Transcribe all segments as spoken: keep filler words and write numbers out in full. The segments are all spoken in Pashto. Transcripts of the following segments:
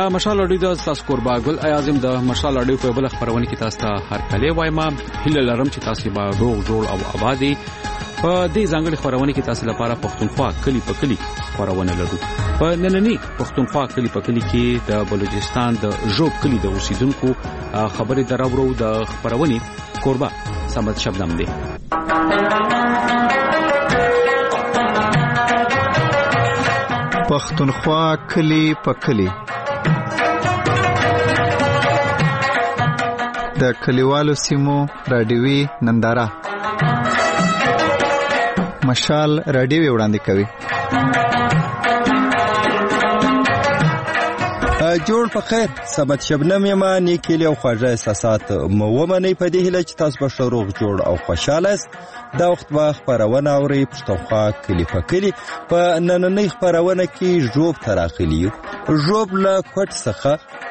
دا مشال اډیو د تاسو کوربا ګل اعظم د مشال اډیو په بل خبرونه کې تاسو ته هر کله وایم هله لرم چې تاسو به روغ جوړ او آبادی په دې ځانګړي خبرونه کې تاسو لپاره پښتونخوا کلی په کلی خبرونه لرو. په نننی پښتونخوا کلی په کلی کې د بلوچستان د ژوب کلی د اوسیدونکو خبرې دراوړو د خبرونه کوربا سمت شبنم دی. پښتونخوا کلی په کلی د کلیوالو سیمو رادیوي ننداره مشال رادیوي وړاندې کوي. جوړ په خیر سبت شبنم یما نیکلی او خواږه احساسات مو ومني په دې هله چې تاسو به شروع جوړ او خوشاله است. دا وخت به خبرونه اوري پښتونخوا کلی په کلی په نننۍ خبرونه کې ژوب تراخلی ژوب له کوټ څخه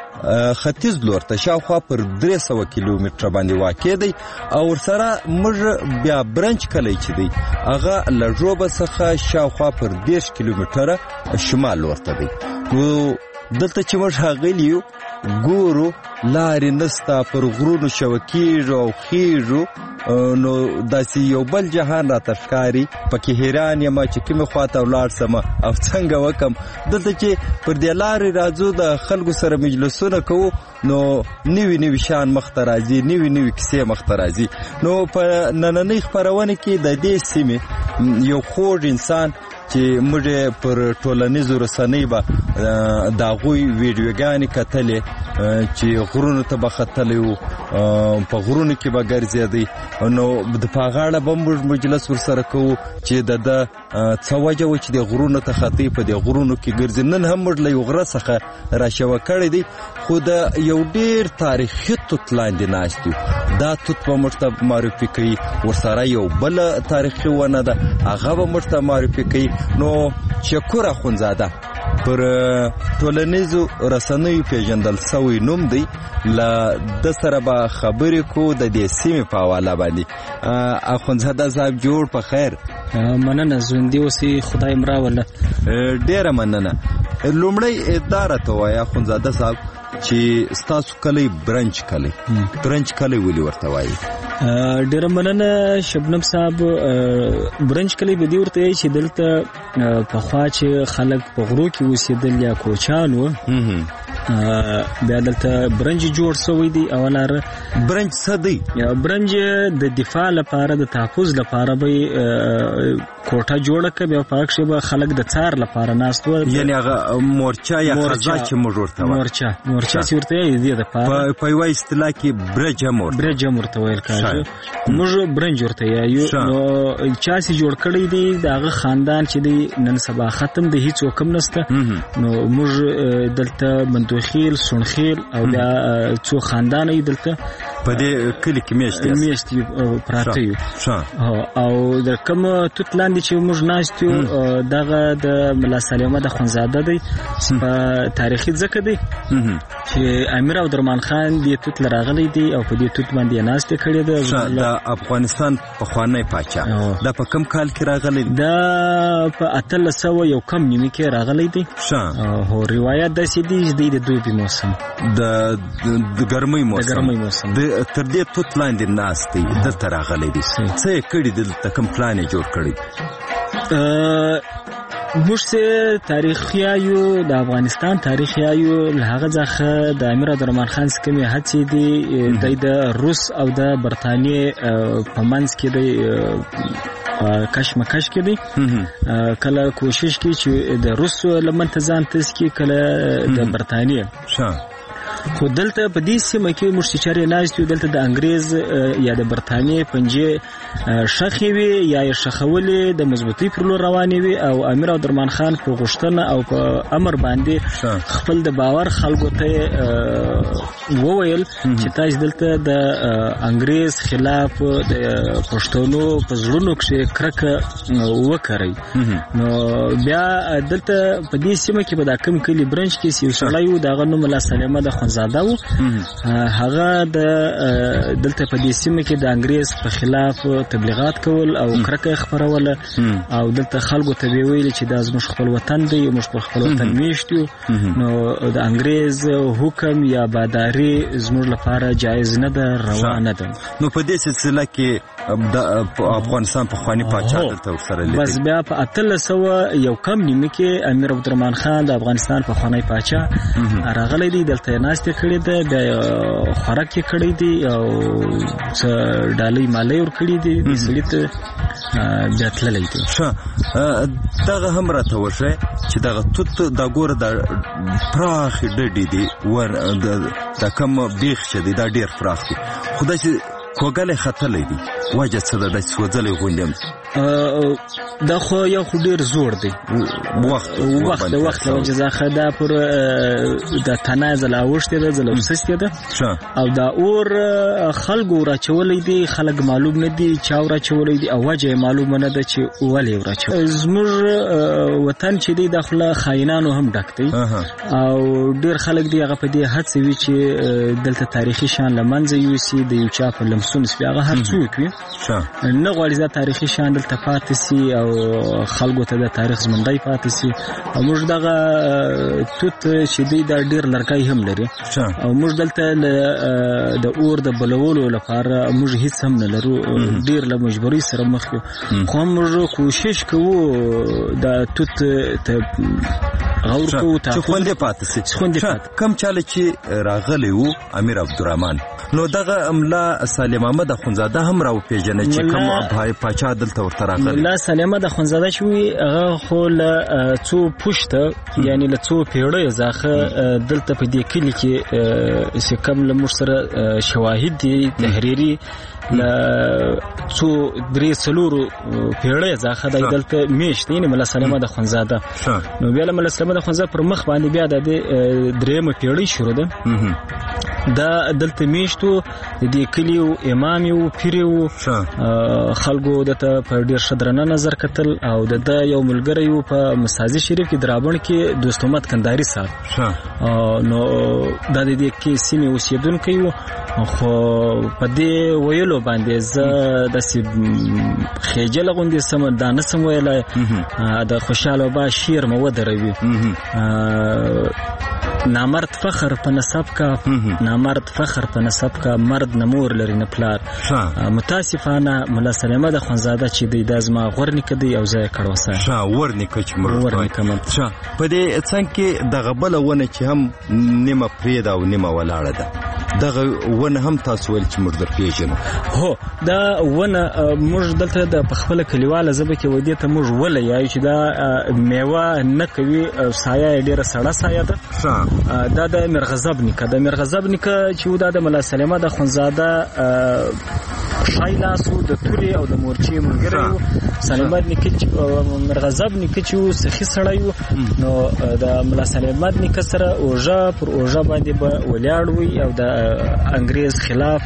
ختیځ لور ته شاوخوا پر درې سوه کیلومتره باندې واقع دی او ورسره موږ بیا برنچ کلی چې دی هغه له ژوب څخه شاوخوا پر دېرش کیلومتره شمال لور ته دی. نو دلته چې موږ هغلی یو ګورو لارې نستا پر غرونو شوکیږو او خیږو نو داسې یو بل جهان راته ښکاري. پکې حیران یم چې کومې خواته ولاړ سم او څنګه وکم. دلته چې پر دې لارې راځو د خلکو سره مجلسونه کوو نو نوي نوي شان مخ ته راځي نوي نوي کیسې مخ ته راځي. نو په نننۍ خپرونه کې د دې سیمې یو خوږ انسان چې موږ پر ټولنیزو رسنۍ به د هغوی ویډیوګانې کتلې چې غرونو ته به ختلی وو په غرونو کې به ګرځېدی نو د په هغه اړه به موږ مجلس ورسره کوو چې د ده څه وجه وه چې د غرونو ته ختی په دې غرونو کې ګرځي. نن هم موږ له یو غره څخه راشوه کړی دی خو د یو ډېر تاریخي توت لاندې ناست یو. دا توت به موږ ته معرفي کوي ورسره یو بله تاریخي ونه ده هغه به موږ ته معرفي کوي. نو شکور اخونزاده پر ټولنیزو رسنیو پیژندل سوی نوم دی له د سره به خبرې کو د دې سیمې په حواله باندې. اخونزاده صاحب جوړ په خیر. مننه ژوندي اوسې خدای مو راوله. ډېره مننه. لومړی ادعا راته وایه اخونزاده صاحب چې ستاسو کلی برنچ کلی برنچ کلی ولې ورته وایي؟ ډېره مننه شبنم صاحب. برنچ کلی به دې ورته وایي چې دلته پخوا چې خلک په غرو کې اوسېدل یا کوچان وو بیا دلته برنج جوړ شوی دی. اولاره برنج څه دی؟ برنج د دفاع لپاره د تحفظ لپاره به کوټه جوړه کړه بیا په هغه به خلک د څار لپاره ناست وو. یعنی هغه مورچا یا خزا چې موږ ورته وایو مورچا مورچا چې ورته یې دی د پاره په یوه اصطلاح کې برج هم ورته برج هم ورته ویل کېږي. موږ برنج ورته یو نو چا چې جوړ کړی دی د هغه خاندان چې دی نن سبا ختم دی هیڅ وکم نشته. نو موږ دلته مندوخیل سونخیل او بیا څو خاندان یې دلته په دې کلی کې میشت میشت پراته یو او د کوم توت لاندې چې موږ ناست یو دغه د ملا سلیمه د خونزاده دی په تاریخي ځکه دی چې امیر عبدالرحمن خان دې توت لراغلی دی او په دې توت باندې ناست کړی دی. د افغانستان پخوانی پاچا دا په کوم کال کې راغلی دی؟ دا په اتلس سوه یو کم نیمه کې راغلی دی. هو روایت داسې دی چې دی د دوبي موسم د ګرمۍ موسم د ګرمۍ موسم تر دې توت لاندې ناست دی دلته راغلی دی. څه یې کړي دلته کوم پلان یې جوړ کړی؟ موږ چې تاریخیایو د افغانستان تاریخیایو له هغه ځخه د امیر عبدالرحمن خان کومې هڅې دي د روس او د برطانیې په منځ کې دی کشمکش کې دی. کله کوشش کوي چې د روس لمن ته ځان تسکي کله د برطانیې. خو دلته په دې سیمه کې موږ چې چارې ناست یو دلته د انګریز یا د برطانیې پنجې شخې وي یا یې شخولې د مضبوطۍ پر لور روانې وي او امیر عبدالرحمن خان په غوښتنه او په امر باندې خپل د باور خلکو ته وویل چې تاسو دلته د انګریز خلاف د پښتنو په زړونو کې کرکه وکړئ. نو بیا دلته په دې سیمه کې به دا کم کلی برنچ کې یو سړی و دغه نوم ملا سلیمه د اخوندزاده و هغه د دلته په دې سیمه کې د انګريز په خلاف تبلیغات کول او کرکه خبروله او دلته خلکو ته ویل چې دا زموږ خپل وطن دی موږ په خپل وطن میشتو نو د انګريز حکم یا باداری زموږ لپاره جایز نه ده روانه ده. نو په دې سلسله کې د افغانستان په خواني پاچا دلته سره لیدل بس بیا په اتل سو یو کم نیمه کې امیر عبدالرحمن خان د افغانستان په خواني پاچا راغلی دی دلته ناشته کړې ده د خوراک کړې دي او څه ډالۍ مالي ور کړې دي د سړیت جاتللې دي. ښه دغه هم راته وشه چې دغه توت د ګور د پراخ ډډې دي ور د کم بیخ شدي دا ډیر پراخ دي خدای چې کوګل خطلې دي وجه څه ده د سوځلې غوندم دا خو یو خو ډیر زوړ دی وخت وخت د وخت له وجه ځخه دا پر د تنازل اوشته ده زلم سسته ده او دا اور خلګو راچولې دي خلک معلوم نه دي چا راچولې دي او وجه معلومه نه ده چې ولې راچول زموږ وطن چې دی داخله خاینانو هم ډک دی او ډیر خلک دی هغه په دې حد وی چې دلته تاریخي شان لمنځه یوسي د یو چا په لمسون سپیغه هر څوک وي نه غواړي دا تاریخي شان دلته پاتې سي او خلکو ته د تاریخ زمندای پاتې سي او موږ دغه توت چې دی دا ډیر لړکای هم لري او موږ دلته د اور د بلولو لپاره موږ هیڅ هم نه لرو ډیر له مجبوري سره مخ یو خو موږ کوشش کوو د توت ته غور کوو ته خوندې پاتې سي خوندې کم چاله چې راغلی وو امیر عبدالرحمن نو دغه املا سالم احمد اخوندزاده هم راو پیژنه چې کوم پاچا دلته ورته راغلی ملا سالم احمد اخوندزاده شوی هغه خو له څو پښته یعنی له څو پیړۍ ځخه دلته په دې کلی کې چې کوم له مر سره شواهد دي تحریری له څو درې څلورو پیړۍ ځخه د دلته میشته یعنی ملا سالم احمد اخوندزاده نو بیا ملا سالم احمد اخوندزاده پر مخ باندې بیا د درېمه پیړۍ شروع ده دا دلته میشتو د دې کلیو امام یو پیر یو خلکو دته په ډیر شدرانه نظر کتل او د یو ملګری یو په مساجد شریف کې درابن کې دوست محمد کندهاری صاحب نو د دې کې سیمه اوسیدونکو یو خو په دې ویلو باندې ز د سی خېجل غوندې سم دانه سم ویلای د خوشاله با شیر مو دروي نامرد فخر په نسب کا نامرد فخر په نسب کا مرد نمور لري نه پلار متاسفانه ملا سلمه د خونزاده چې د دازما غورنیک دی او ځای کړو سره شا ورنیک چې مر ورنیک مم شا په دې څنګه کې د غبل ونه چې هم نیمه پرید او نیمه ولاړه ده دغه ونه هم تاسو ول چې مرده پیژنو هو دا ونه موږ دلته د پخپل کلیواله زبه کې ودی ته موږ ولې یای چې دا میوه نه کوي سایه ډیره سړه سایه ده دا د مرغزب نیکه د مرغزب نیکه چې دا د ملا سلمه د خونزاده شایلاسو د توري او د مورچی ملګری سلمه نیکه مرغزب نیکه چې سخی سړی نو د ملا سلمه نیکه سره اوجا پر اوجا باندې به ولاړ وي او د انګريز خلاف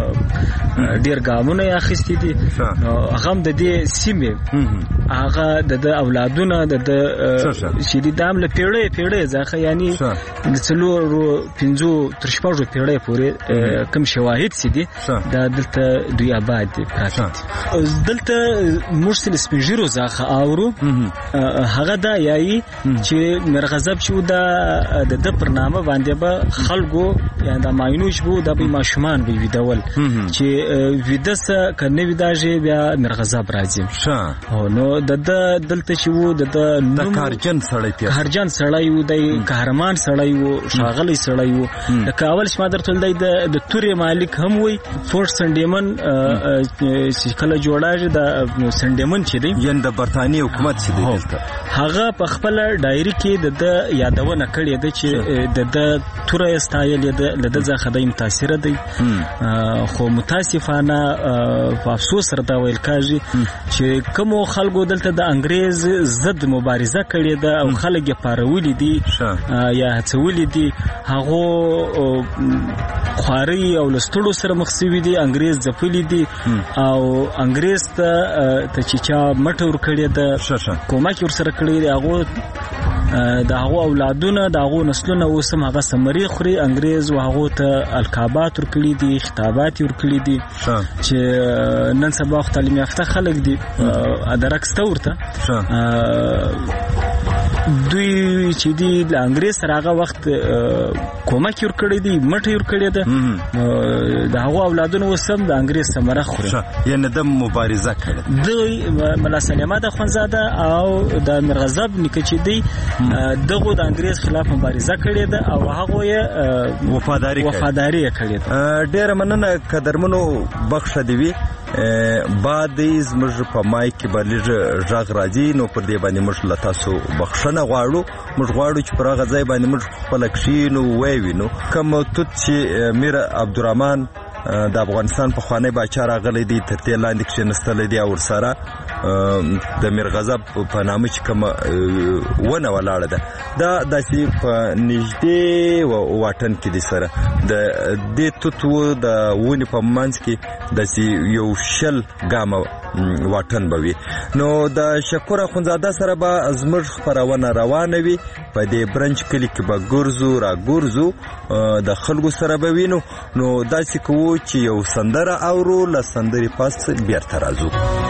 ډیر ګامونه اخیستي دي هغه د دې سیمه هغه د اولادونه د شې د دام له پیړې پیړې ځخه یعنی د څلورو پنځو تر شپږو پیړې پورې کم شواهد سي دي د دلته دوی آباد دي دلته مرسل سپیجرو ځخه اورو هغه دا یای چې مرغزب شو د د پرنامه باندې به خلکو یا د ماینوش بو د به ماشومان به ویدول چې ویدسه کنه ویداجه بیا مرغزب راځي ښه نو د دلته چې وو د کارجن سړی ته کارجن سړی وو د قهرمان سړی وو شاغلی سړی وو د کاول شما درته د توري مالک هم وي فورس سندمن چې کله جوړاږي د سندمن چې دی یند برتانی حکومت چې دی دلته هغه په خپل ډایری کې د یادونه کړې ده چې د توري استایل د ځخه د متاثر دی خو متاسفانه په افسوس سره دا ویل کاږي چې کوم خلکو دلته د انګريز ضد مبارزه کړې ده او خلک یې پارولې دي یا هڅولې دي هغه خواري او لستړو سره مخسوي دي انګريز ځپلې دي او انګريز ته ته چې چا مټور کړی ده کومک ور سره کړی دی هغه د هغو اولادونه د هغو نسلونه اوس هم هغه ثمرې خوري. انګریز هغو ته القابات ورکړي دي، خطابات ورکړي دي چې نن سبا تعلیم یافته خلک دي ادرکس ته ورته دوی چې دی د انګریز سره هغه وخت کومک ورکړي دي، مټ ورکړي ده، د هغو اولادونه اوس هم د انګریز ثمره خوري. یعنې د مبارزه کړې دوی ملا سلیمه د اخوندزاده او د میرغضب نیکه چې دی دغه د انګریز خلاف مبارزه کړې ده او هغه یې وفاداری وفاداری کړې ده. ډېره مننه قدرمنو، بخښه دې وي. بعد زموږ په مایک کې به لږ غږ راځي، نو پر دې باندې موږ له تاسو بخښنه غواړو. موږ غواړو چې پر هغه ځای باندې موږ خپله کښېنو ووینو. کوم توت چې میر عبدالرحمن د افغانستان پخوانی باچا راغلی دی تر دې لاندې کښېنستلی دی او ورسره د میرغضب په نامه چې کومه ونه ولاړه ده، دا داسې په نږدې واټن کې دي سره د دې توتو د ونې په منځ کې داسې یو شل ګامه واټن به وي. نو د شکور اخوندزاده سره به زموږ خپرونه روانه وي. په دې برنج کلي کې به ګرځو را ګرځو، د خلکو سره به وینو. نو داسې کوو چې یو سندره اورو، له سندرې پس بیرته راځو.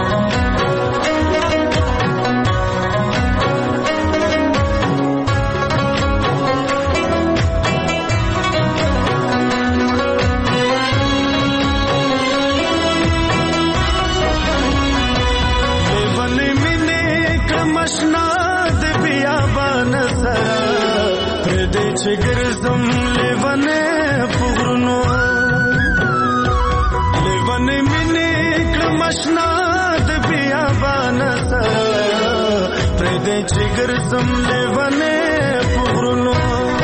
ګرځم لیوانې پغرونو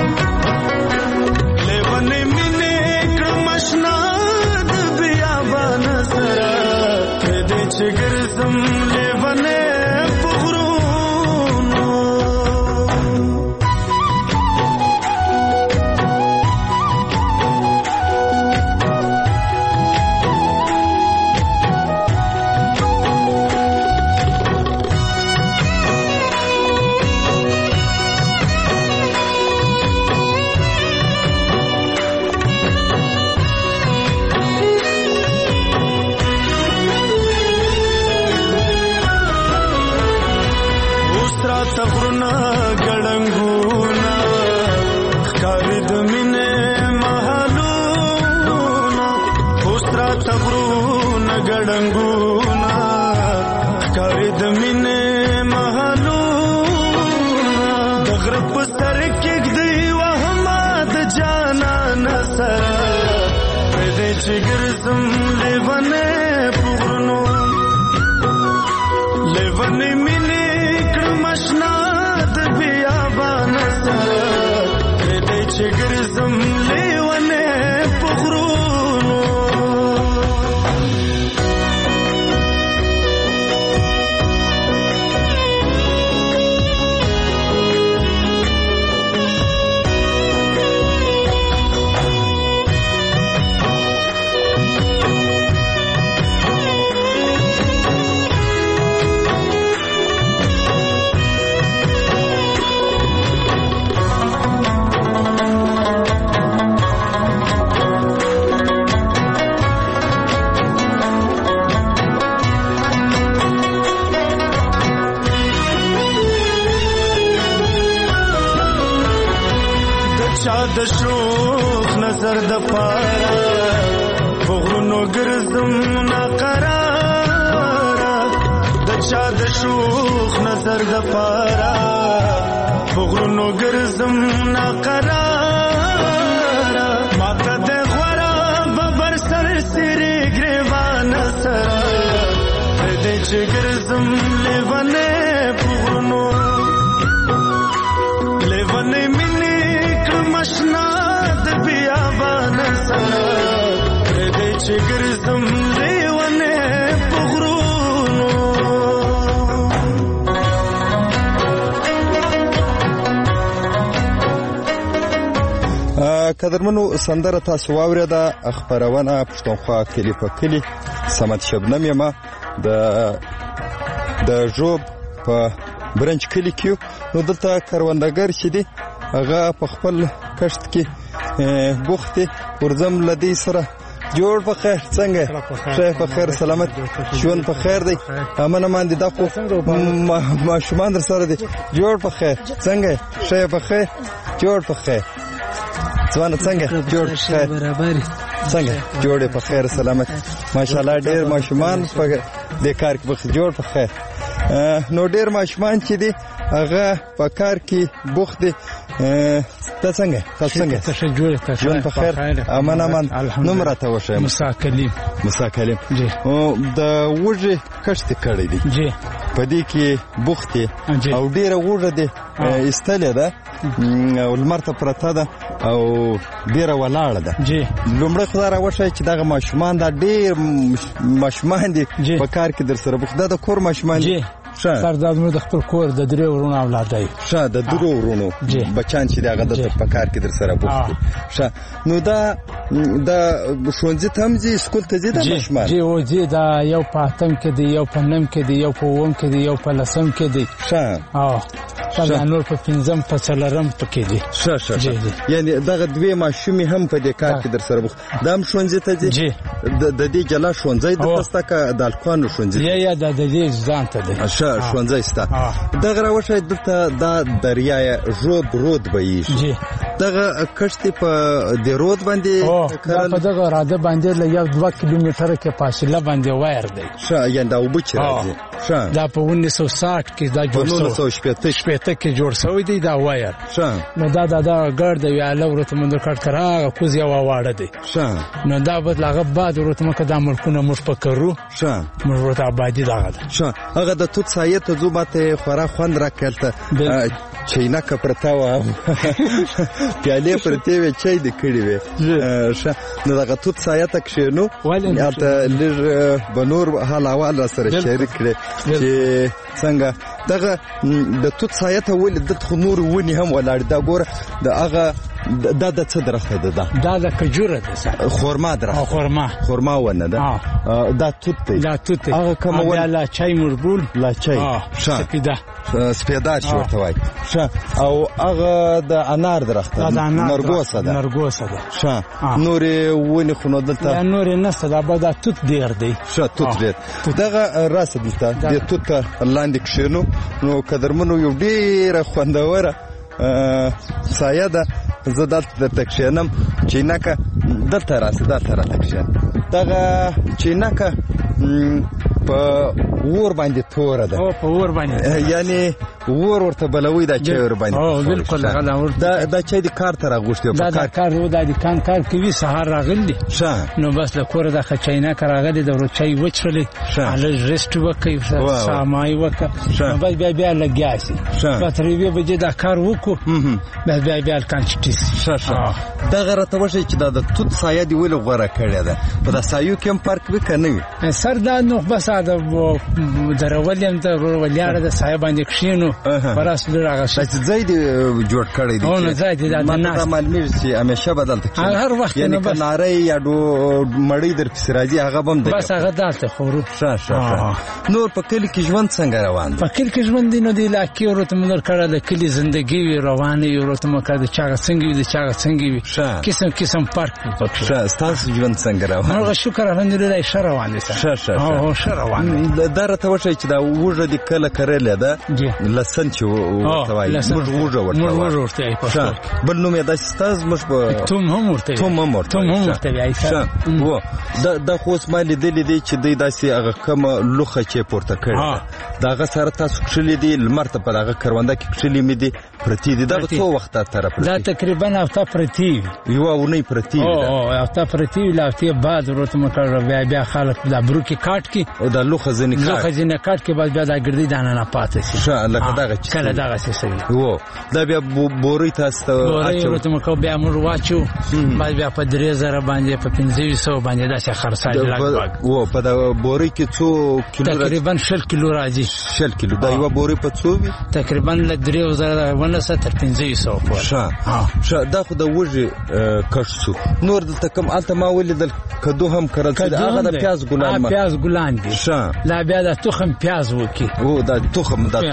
لیوانې مینې کړم اشنا د بیابان سره پرې دې چې ګرځم لیوانې پغرونو. د شوخ نظر د پارا بغرونو ګرځم ناقرار د چا د شوخ نظر د پارا بغرونو ګرځم ناقرار ماته د غورا ببر سر سری ګریوان سره دې چې ګرځم لیوانې بغرونو لیوانې مشنا د بیابان سره دې چې ګرځم لیوانې پغرونو. قدرمنو سندره تاسو واورېده، خپرونه پښتونخوا کلي په کلي. صمد شبنم یم د د ژوب په برنج کلي کې نو دلته کروندګر چې دي هغه په خپل کښت کې بوخت دي. ورځم له دې سره جوړ په خیر څنګه شه په خیر سلامت ژوند په خیر دی امن امان دي دا خو ماشومان در سره دي جوړ په خیر څنګه شه په خیر جوړ په خیر ځوان څنګه جوړ په خیر برابر څنګه جوړ په خیر سلامت ماشاءالله ډېر ماشومان په دې کار کې په جوړ په خیر. نو ډېر ماشومان چې دي هغه په کار کې بوخت دي. ته څنګه تاسو څنګه تاسو جوړ تاسو ژوند په خیر امان امان نوم راته وښه موسی کلیم موسی کلیم او د وږي کښت کړی دی جی په دې کې بوخت او ډیره وږه دی استلې ده او لمرته پرته ده او ډیره ولاړه ده جی لومړی خدای را وښه چې دغه ماشومان دا ډیر ماشومان دي په کار کې در سره بوخت ده د کور ماشومان دي سردار مو د خپل کور د درې ورونو اولاد دی شه د درو ورونو بچان چې دغه د په کار کې در سره بوخت شه. نو دا د ښوونځي ته هم ځي سکول ته ځي د ماشومان جی او ځي دا یو په اتم کې دی یو په نم کې دی یو په اووم کې دی یو په لسم کې دی شه اه دا نور په پنځم په څلورم کې دی شه شه یعنی دغه دوی ماشومې هم په دې کار کې در سره بوخت دا هم ښوونځي ته ځي جی د دې جلا ښوونځي د تاسو کا د الکوانو ښوونځي یا یا د دې ځان ته دی ښوونځی ستا دغه راوښه دلته دا دریای رود رود بهیږي دغه کښت په د رود باندې کړل په دغه راده باندې له یو دوه کیلومتره کې فاصله باندې وایر دی ښه یعنی دا وبچ راځي ښه دا په उन्नीस सौ साठ کې دا جوړ شو کې جوړ شوی دی دا وایر ښه نو دا دا ګرد وی اله ورته مونږ کټ کرا کوز یو واړه دی ښه نو دا بد لاغه بعد ورته مکه د ملکونه مش پکرو ښه موږ ورته آبادی دا ښه هغه د توت سایه ته زو ماته خورا خوند راکړته چینا کپرتا و پیاله پرته وی چای د کړي وی ښه نو دغه توت سایه ته کښینو البته لږ بنور حال اول سره شریک کړي چې څنګه دغه د توت سایه ته ول د خنور ونی هم ولاړ دا ګوره د هغه دا د څه درخته ده دا د کجوره ده خورما درخته خورما خورما ونه ده دا توت دی دا توت دی هغه کوم ول لا چای مربول لا چای سپیدا سپیدا شو ته وای ښه او هغه د انار درخته نرګوسه ده نرګوسه ده ښه نورې ونی خونو دلته دا نورې نسته دا به دا توت ډیر دی ښه توت ډیر دغه راس دلته د توت لاندې کښینو نو قدرمنو یو ډیره خوندوره سایه ده زه دلته درته کښېنم چینکه دلته راسه دلته راته کښېن دغه چینکه په اور باندې توره ده او په اور باندې یعنی اور ورته بلوي دا چای ور باندې او بالکل دا دا چای د کار ته راغوښتي په کار کار و د کان کار کوي سهار راغلی ښه نو بس له کوره د خچینا راغلی د ور چای وچرلی علي رست وکي سامای وکه نو بس بیا بیا لګیاسي په تریوی بجې دا کار وکړو بس بیا بیا کان چټیس ښه ښه دا غره وشي چې دا د توت سایه دی ول غوړه کړی ده په دا سایو کې هم فرق وکنه سر دا نو بس دا درولیم ته ولیاړه د سایه باندې کښینو پراس لږه چې زید جوړ کړی دی او نه زید دا نه معلومه چې همیشه بدلته کیږي هر وخت یعنی کناره یا دو مړی در پسراځي هغه بم دی بس هغه دالته خورو ښه ښه نور په کلی کې ژوند څنګه روان په کلی کې ژوند دی نو دی لاکي ورته مونږ کړه د کلی ژوندۍ روانه یو ورته مکه د چا څنګه وي د چا څنګه وي قسم قسم فرق پکې ښه ستاسو ژوند څنګه روان نو شکر الحمدلله ښه روان دي ښه ښه او ښه روان دي درته وشي چې دا وژه د کله کړل ده لسن چې ورته وایي موږ وژه ورته وایي بل نوم یې د ستاز مش په توم هم ورته توم هم ورته توم هم ورته وایي ښه و دا د خو اسماعیل لیدل دي چې د داسې هغه کوم لوخه چې پورته کړی داغه سره تاسو کښلې دي لمرته په دغه کرونده کې کښلې مې دي پرتی دي دا څو وخت طرف دا تقریبا هفته پرتی یو اونۍ پرتی او هفته پرتی لافته بعد ورته مکر بیا بیا خلک د بروکي کاټ کې او د لوخه ځنې کاټ لوخه ځنې کاټ کې بعد بیا د ګردی دانه نه پاتې شي ښه لکه دغه چې کله دغه څه سوي و دا بیا بوري تاسو ته اچو ورته مکو بیا موږ واچو بعد بیا په درې زره باندې په پنځه سوه باندې دا څه خرڅای لګ و په دا بوري کې څو کیلو تقریبا شل کیلو راځي شل کیلو دا یو بوري په څو وي تقریبا ل درې زره ونه ستر پنځه سوه په ښه ښه دا خو د وږي کښ نور دلته کوم الته ما ولیدل کدو هم کرل چې هغه د پیاز ګلان ما پیاز ګلان دي ښه لا بیا د تخم پیاز وکي او دا تخم دا تخم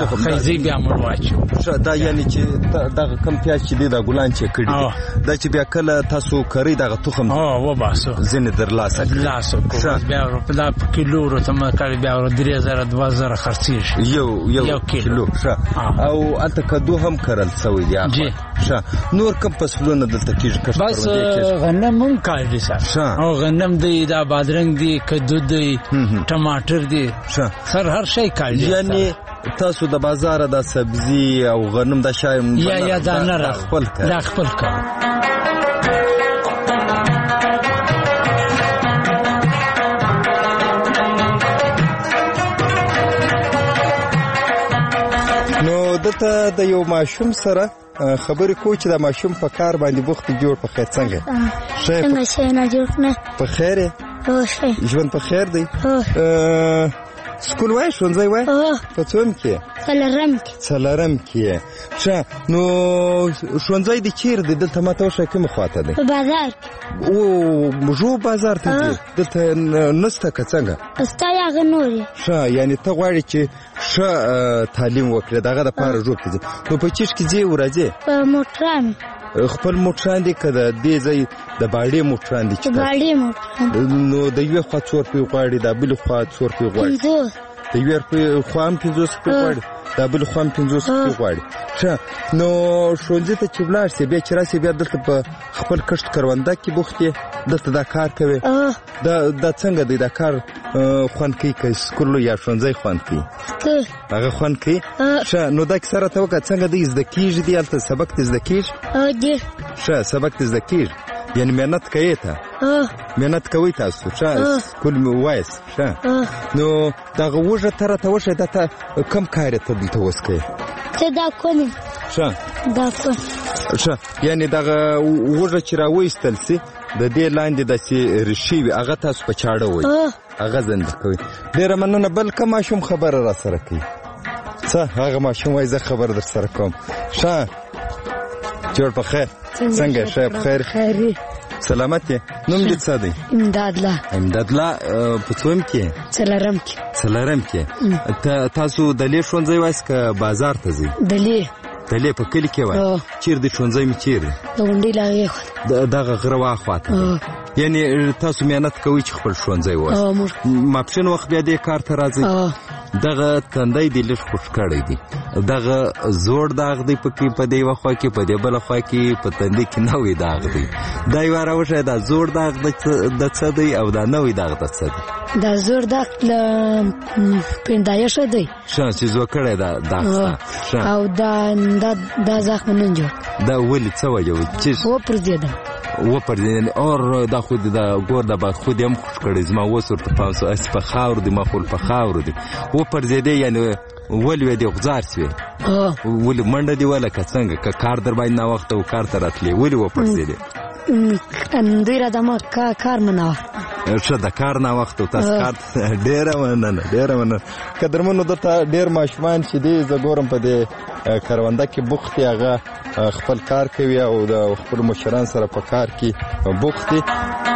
راځي بیا موږ واچو. دا یعنی چې دغه کم پیاز چې دی دا ګلان چې کړي دي دا چې بیا کله تاسو کرئ دغه تخم وباسو ځینې درلاسه کړئ لاسو بیا دا په کیلو ورته کړي بیا درې زره دوه زره خرڅېږي یو یو کیلو. ښه او هلته کدو هم کرل شوی دی. ښه نور کوم فصلونه دلته کېږي؟ بس غنم هم کاږي سر او غنم دی دا بادرنګ دی کدو دی ټماټر دی سر هر شی کاږي. یعنی تاسو د بازار د سبزي او غنم د شایم یا یا دا نه خپل کار دا خپل کار. نو دته د یو ماشوم سره خبرې کو چې د ماشوم په کار باندې بوخت جوړ په خیر څنګه څنګه څنګه نه جوړ نه په خیر ژوند په خیر دی. سکول وای ښوونځی وای په څوم کې څلرم کې څلرم کې. ښه نو ښوونځی د چیرې دی؟ دلته ماته وښیه کومه خواته دی؟ په بازار او موږ بازار ته ځي دلته نسته که څنګه ستا هغه نورې. ښه یعنی ته غواړې چې ښه تعلیم وکړې دغه دپاره ژوب ته ځې. نو په چیش کې ځې ورځې؟ په موټران. خپل موټران دي که د دې ځای د باړې موټران دي؟ د باړې موټران. نو د یوې خوا څو روپۍ غواړي د بلې خوا څو روپۍ غواړي؟ پنځوس. د یوې روپۍ خوا هم پنځوس روپۍ غواړي د بلې خوا هم پنځوس روپۍ غواړي. ښه نو ښوونځي ته چې ولاړ شې بیا چې راسې بیا دلته په خپل کښت کرونده کې بوخت یې دلته دا کار کوې؟ دا څنګه دی دا کار خوند کوي که سکول یا ښوونځی خوند کوي؟ هغه خوند کوي. ښه نو دا کیسه راته وکړه څنګه دی زده کېږي دی هلته سبق دې زده کېږي؟ ښه سبق دې زده کېږي یعنی محنت کوئ ته محنت کوئ تاسو. ښه سکول مې ووایاست. ښه نو دغه وږه ته راته وښیه دا ته کوم کار یې ته دلته اوس کوې؟ څه دا کونې ښه دا کون. ښه یعنی دغه وږه چې راوایستل سي د دې لاندې داسې ریښې وي هغه تاسو په چاړه وایي هغه زنده کوي. ډېره مننه. بل کوم ماشوم خبره را سره کوي؟ څه هغه ماشوم وایي زه خبره در سره کوم. ښه جوړ په خیر څنګه ښه په خیر خیري سلامت یې؟ نوم دې څه دی؟ امدادله. امدادله په څوم کې؟ څلرم کې. څلرم کې. تاسو دلې ښوونځی وایاست که بازار ته ځئ؟ دلې دلې په کلي کې وایي. چیرې دی ښوونځی مې چیرې؟ د غونډۍ له هغې خواته دغه غره واخواته. یعنی تاسو محنت کوئ چې خپل ښوونځی ووایاست. ماپښین وخت بیا دې کار ته راځئ. دغه تندی دې لږ خوش کړی دی دغه زوړ داغ دی پکې په دې یوه خوا کې په دې بله خوا کې په تندي کې نوی داغ دی. دا یوه راوښیه دا زوړ داغ د څه دی او دا نوی داغ د څه دی؟ دا زوړ داغ له پیدایښه دی. ښه چې زوړ کړی دا داغ ستا. او دا دا زخم نن جوړ. دا ولې څه وجه و چې وپرځېدم وپرځېدل اور دا خو د ګور د باد خود هم خوش کړی زما اوس ورته پام سو اس په خاور دی ما خو په خاور دی وپرځېدې یعنی ولې دې غزار سوې ولې منډه دی ولا که څنګه که کار در باندې نه وخت او کار ته راتلې ولې وپرځېدې؟ دوی را دمه کار منه ښه د کار نه وخت او تاسو کار ډېره مننه ډېره مننه. قدرمنو دلته ډېر ماشومان چې دي زه ګورم په دې کرونده کې بوخت دي هغه خپل کار کوي او د خپل مشران سره په کار کې بوخت دي.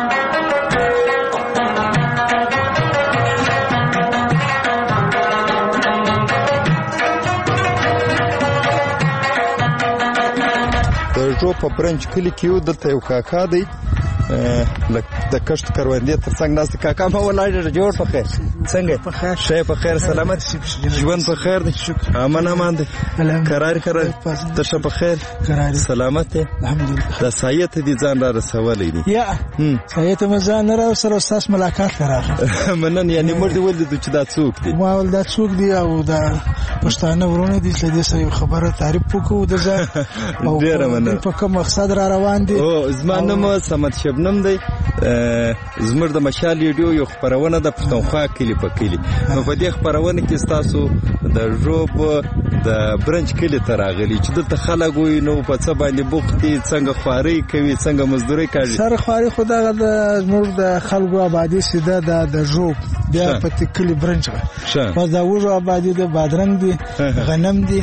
د جو په برنج کلي کې یو دلته یو کاکا دی د کښت کروندې تر څنګ ناست کاکا ما ولاړ جوړ په خیر څنګه په خیر شې په خیر سلامت ژوند په خیر دی امن امان دی قرار قرار ته شه په خیر سلامت الحمدلله. د سایت دي ځان را رسولې دي یا سایت مزان را سره استاد ملاقات راغله منن یعنی مړ دی ولې چې دا څوک دی؟ ما ول دا څوک دی او دا پښتانه ورونه دي چې دې سره خبره تعریف وکړو د ځای او ډېر مننه په کوم مقصد را روان دي. او زما نوم سمت شبنم دی زمر د مشال ریډیو یو خبرونه د پښتونخوا کلی په کلی نو په دې خبرونه کې تاسو د ژوب د برنج کلی ته راغلي چې دلته خلک وي نو په څه باندې بوختي څنګه خواري کوي څنګه مزدوري کوي؟ سر خواري خو دغه د زموږ د خلکو آبادي سیده د ژوب بیا په کلی برنج په دا وژو آبادي د بادرنګ دي غنم دي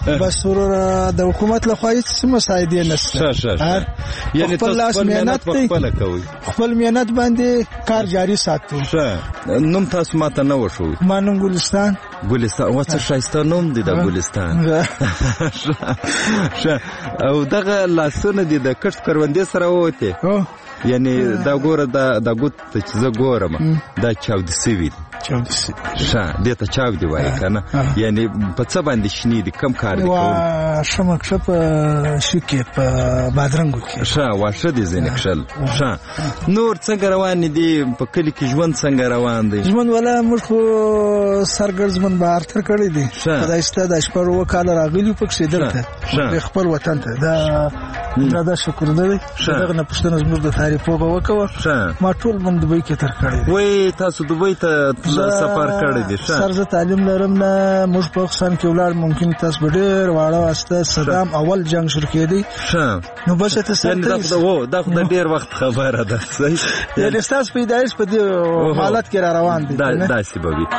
بس د حکومت لخوا هیڅ مساعدې نشته. ښه ښه یعنی تاسو خپل مهنت خپل کوي، خپل مهنت باندې کار جاری ساتو. ښه نوم تاسو ماته نه وښوي؟ ما نوم ګلستان. ګلستان وڅ ښایسته نوم دی د ګلستان. ښه او دغه لاسونه دي د کښت کروندې سره وته، یعنی دا ګوره دا د ګوت چې زه ګورم دا چاودي سوي چاودي ښه دې ته چاودي وایي کنه، یعنی په څه باندې شنی دي کم کار دي کوي؟ شمه کښه په شوکې په بادرنګو کې. ښه واښه دي ځینې کښل. ښه نور څنګه روان دي په کلي کې؟ ژوند څنګه روان دی؟ ژوند ولا موږ خو سرګرځمن بهر تر کړی دي. خدای ستاسو د شپږ اووه کاله راغلي پکښې دلته خپل وطن ته. دا دا دا شکر دی. دغه نه پوښتنه زموږ د تاریخ په به وکړه. ما ټول من دوبۍ کې تر کړی. وای تاسو دوبۍ ته سفر کړی دی؟ سر زه تعلیم لرم نه. موږ په پاکستان کې ولاړ، ممکن تاسو به ډېر واړه واسطه صدام اول جنگ شروع کېدی. ښه نو بس ته سره دا خو دا خو د ډېر وخت خبره ده. صحیح یعنې ستاسو پیدایش په دې حالت کې را روان دي. داسې به وي.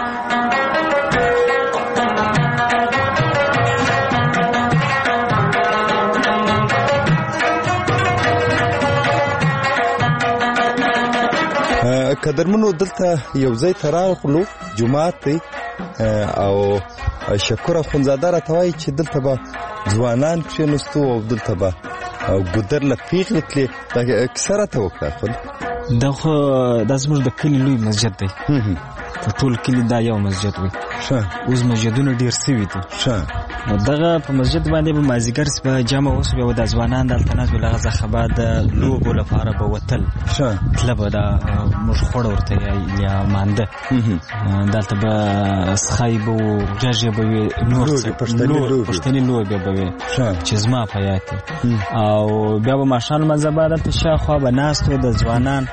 قدرمنو دلته یو ځای ته راغلو، جومات دی او شکر اخوندزاده راته وایي چې دلته به ځوانان کښېناستو او دلته به ګودر له پیغلې تلې. دا کیسه راته وکړه. دا خو دا زموږ د کلي لوی مسجد دی. په ټول کلي دا یو مسجد وي. ښه اوس مسجدونه ډېر سوي دي. ښه نو دغه په مسجد باندې به مازدیګر به جمع اوسو، بیا به د ځوانان دلته ناست وي، هغه څخه د لوبو لپاره به وتل. ښه تله به دا موږ خوړه ورته یا مانده دلته به سخی به و، غږې به وي، نور پښتني لوبې به وي چې زما په یاد دي. او بیا به ماښام لمانځه به دلته شاوخوا به ناست وو د ځوانان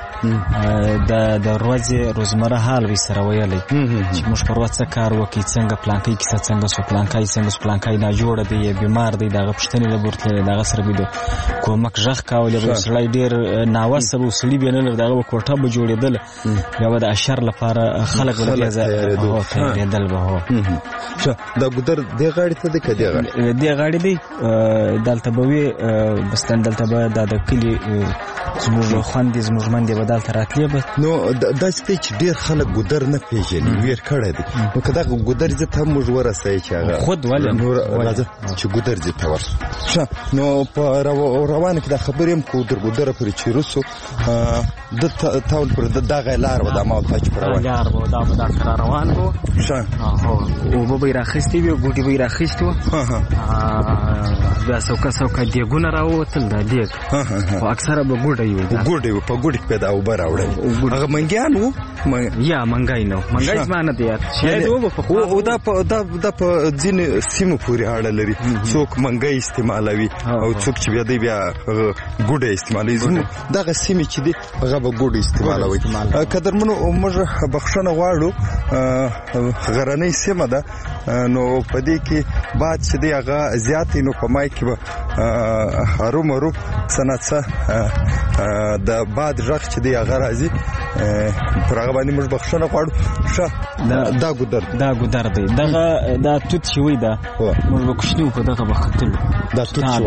د ورځې روزمره حال وي سره ویلی چې موږ پر ورځ څه کار وکړي، څنګه پلانکی کیسه څنګه سو، پلانکی څنګه سو، پلانکی ناجوړه دی یا بیمار دی، دغه پوښتنې له به ورتللی، دغه سره به د کومک غږ کولی. به سړی ډېر ناوسته به سړي بیا نه لري، دغه به کوټه به جوړېدله، بیا به د اشر لپاره خلک به بیا تیارېدل به. هو دا ګودر دې غاړې ته دی که دې غاړې؟ دې غاړې دی. دلته به وي بستن، دلته به دا د کلي زموږ خویندې زموږ میندې به دلته راتلې به. نو داسې دی چې ډېر خلک ګودر نه پېژني، ویر کړی دی. نو که دغه ګودر ځای ته موږ ورسوي چې هغه خود ولې نور راځه چې ګودر ځای ته ورسو. ښه نو په روانه کې دا خبرې هم کوو در ګودره پورې چې روسو د تاول پورې دغه لار به دا ما ورته چې په روان لار به دا به دلته را روان به. ښه اوبه به یې راخیستې وي، بوټي به یې راخیستې وو، بیا څوکه څوکه دیګونه راووتل. دا دیګ خو اکثره به ګوډه یې وي. ګوډه وي، په ګوډې کې به دا اوبه راوړل. هغه منګیان وو یا منګی نه و؟ منګی زما نه دی یاد، شاید و به پخوا. دا په ځینې سیمو پورې اړه لري، څوک منګی استعمالوي او څوک چې بیا دی بیا ګوډه استعمالوي. دغه سیمې چې دی هغه به ګوډه استعمالوي. قدرمنو موږ بخښنه غواړو، غرنۍ سیمه ده، نو په دې کې باد چې دی هغه زیات نو په مای کې به هرومرو څه د باد غږ چې دی هغه راځي، پر هغه باندې موږ بخښنه غواړو. ښه دا ګودر دا ګودر دی. دغه دا توت چې وي دا موږ به کوچني په دغه به ختلو. دا توت چې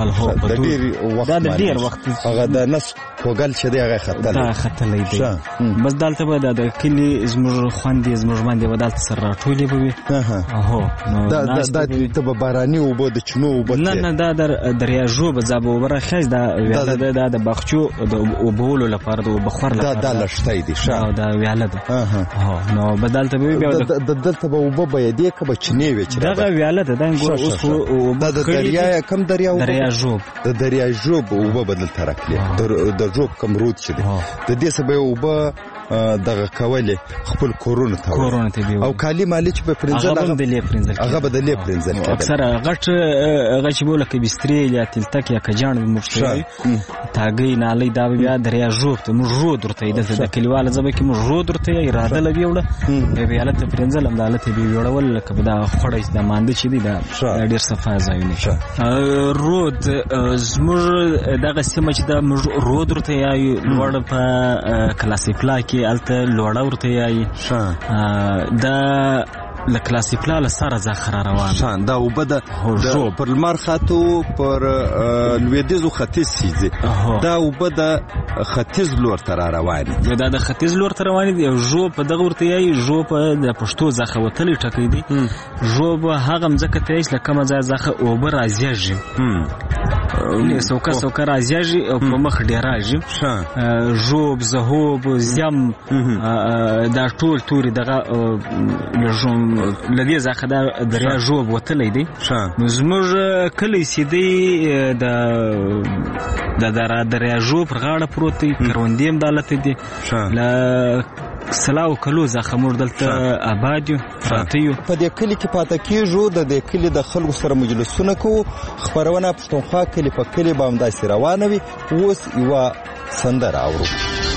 ولاړ دا د ډېر وخت هغه د نس کوګل چې دی هغه ختلی دا ختلی دی. بس دلته به د کلي زموږ خویندې زموږ میندې به دلته سره راټولې به وي. هو دا ته به باراني اوبه د چینو اوبه؟ نه نه دا د دریاژو به ځا به اوبه راخیست. دا د باغچو د اوبولو لپاره د اوبخور لپاره دا لښتی دی. ښه دا ویاله ده. نو به دلته به وي، بیا دلته به اوبه بهیدې که به چینې وي چې دغه ویاله ده. دا اوس خو دا د دریا کم دریا دریاژوب د دریاژوب اوبه به دلته راکړي. د ژوب کم رود چې دی د دې څه به اوبه دغه کولې خپل کورونو ته کورونو ته او کالي مالي چې به پرنځل هغه به د لې پرنځل هغه به د لې پرنځل اکثره غټ هغه چې بوله کې بسترې یا تلتک یا کجان مشتري تاګي نالي دا بیا دریا ژوب ته موږ رو درته د کلیواله زبې کې موږ رو درته اراده لګي وړه به حالت پرنځل هم دالته به وړول لکه دا خړې د مانده چې دی دا ډیر صفه ځایونه رود زموږ دغه سیمه چې دا موږ رو درته یا لوړ په کلاسیک لا کې الته لوړ ورته یای دا له کلاسي پلاله سره ځخره روان شان دا اوبه د پر لمر خاطو پر لویدیزو ختیځ سیزي دا اوبه د ختیځ لور ته را روانې دا د ختیځ لور ته روانې دي او ژو په دغه ورته یایي ژو په د پښتو ځخه وتلی ټکی دی ژو به هغه مځکه ته یایي چې له کومه ځایه ځخه اوبه رازیږي سوکه سوکه رازیږي او په مخ ډېر راځي ژوب زهوب زیم دا ټول توري دغه له دې ځخه دا دریا ژوب وتلی دی نو زموږ کلی سیدی د د دریا ژوب پر غاړه پروت دی کروندې هم دالته دي له سلاو کلو ځخه موږ دلته آباد یو پراته یو په دې کلي کې پاته کېږو د دې کلي د خلکو سره مجلسونه کوو خپرونه پښتونخوا کلي په کلي به همداسې روانه وي اوس یوه سندره اورو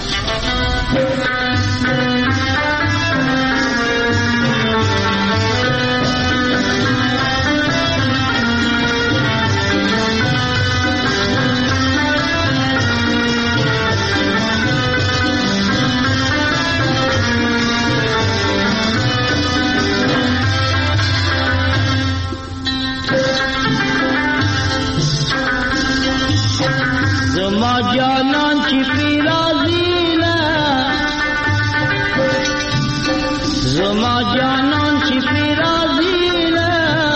جانان چی پی رازینا زما جانان چی پی رازینا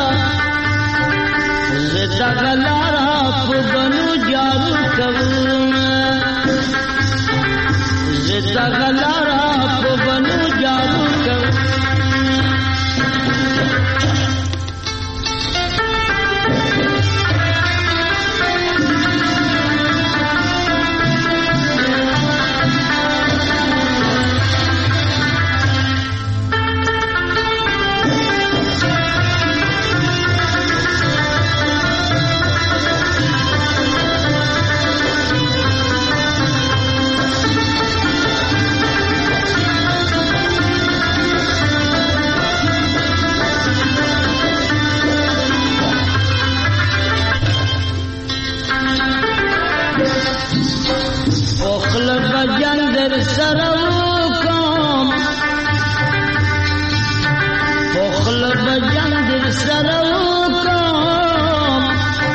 زتا غلارا پبنو جارو کونا زتا غلارا پبنو جارو کونا جندر سرو کام پخل بجندر سرو کام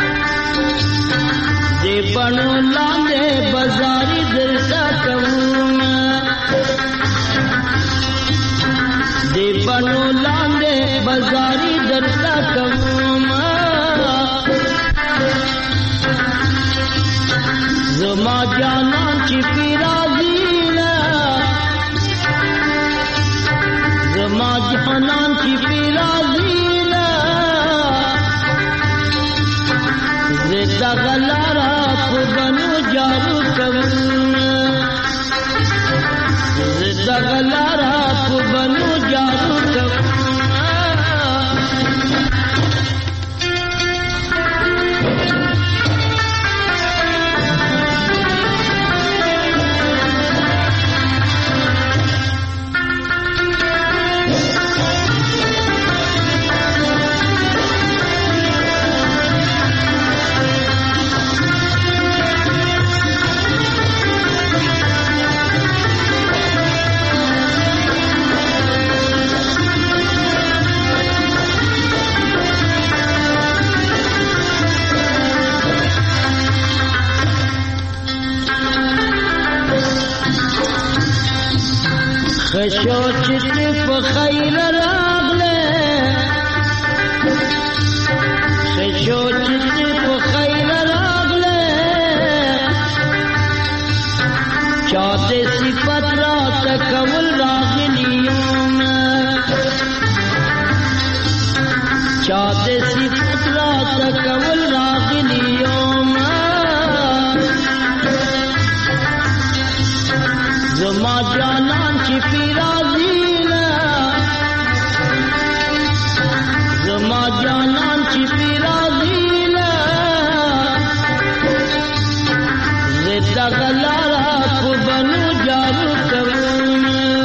دی بنو لاندے بازاری در سکوم دی بنو لاندے بازاری در سکوم زما جانان چی پی رازینا زما جانان چی پی رازینا زتا غلارا پبنو جارو کونا زتا غلارا پبنو جارو کونا خشو چت بخیر راغله خشو چت بخیر راغله چاته صفت را تکول راغلیوم چاته صفت را تکول راغلیوم زما جانان چی پی رازینا زما جانان چی پی رازینا زتا غلارا پبنو جارو کونا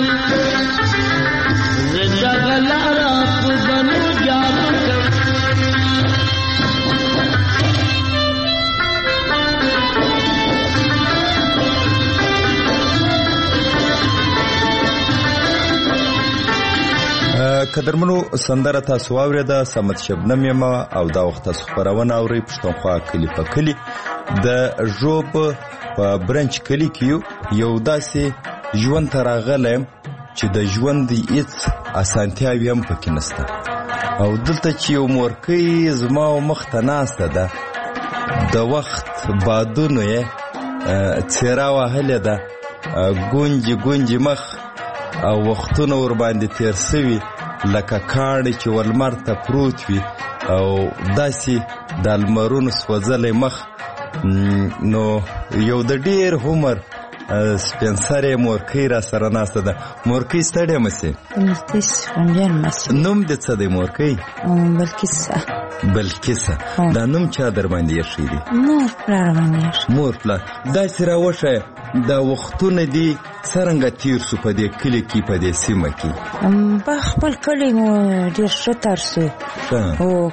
قدرمنو سندره تاسو واورېده صمد شبنم یم او دا وخت تاسو خپرونه اورئ پښتونخوا کلي په کلي د ژوب په برنچ کلي کې یو داسې ژوند ته راغلی چې د ژوند هېڅ اسانتیاوې هم پکې نشته او دلته چې یو مورکۍ زما مخ ته ناسته ده د وخت بادونو یې څېره وهلې ده ګونجې ګونجې مخ او وختونه ورباندې تیر سوي لکه کاڼي چې ولمر ته پروت وي او داسې د لمرونو سوځلی مخ نو یو د ډېر عمر سپین سرې مورکۍ را سره ناسته ده. مورکۍ ستړې مه سې. نوم دې څه دی مورکۍ؟ بلکیسه. بلکیسه. دا نوم چا در باندې ایښی دی؟ مور پلار باندې ایښی. مور پلار. داسې راوښیه دا وختونه دي څرنګه تیر سو په دې کلي کې په دې سیمه کې؟ په خپل کلي مو ډېر ښه تېر سو او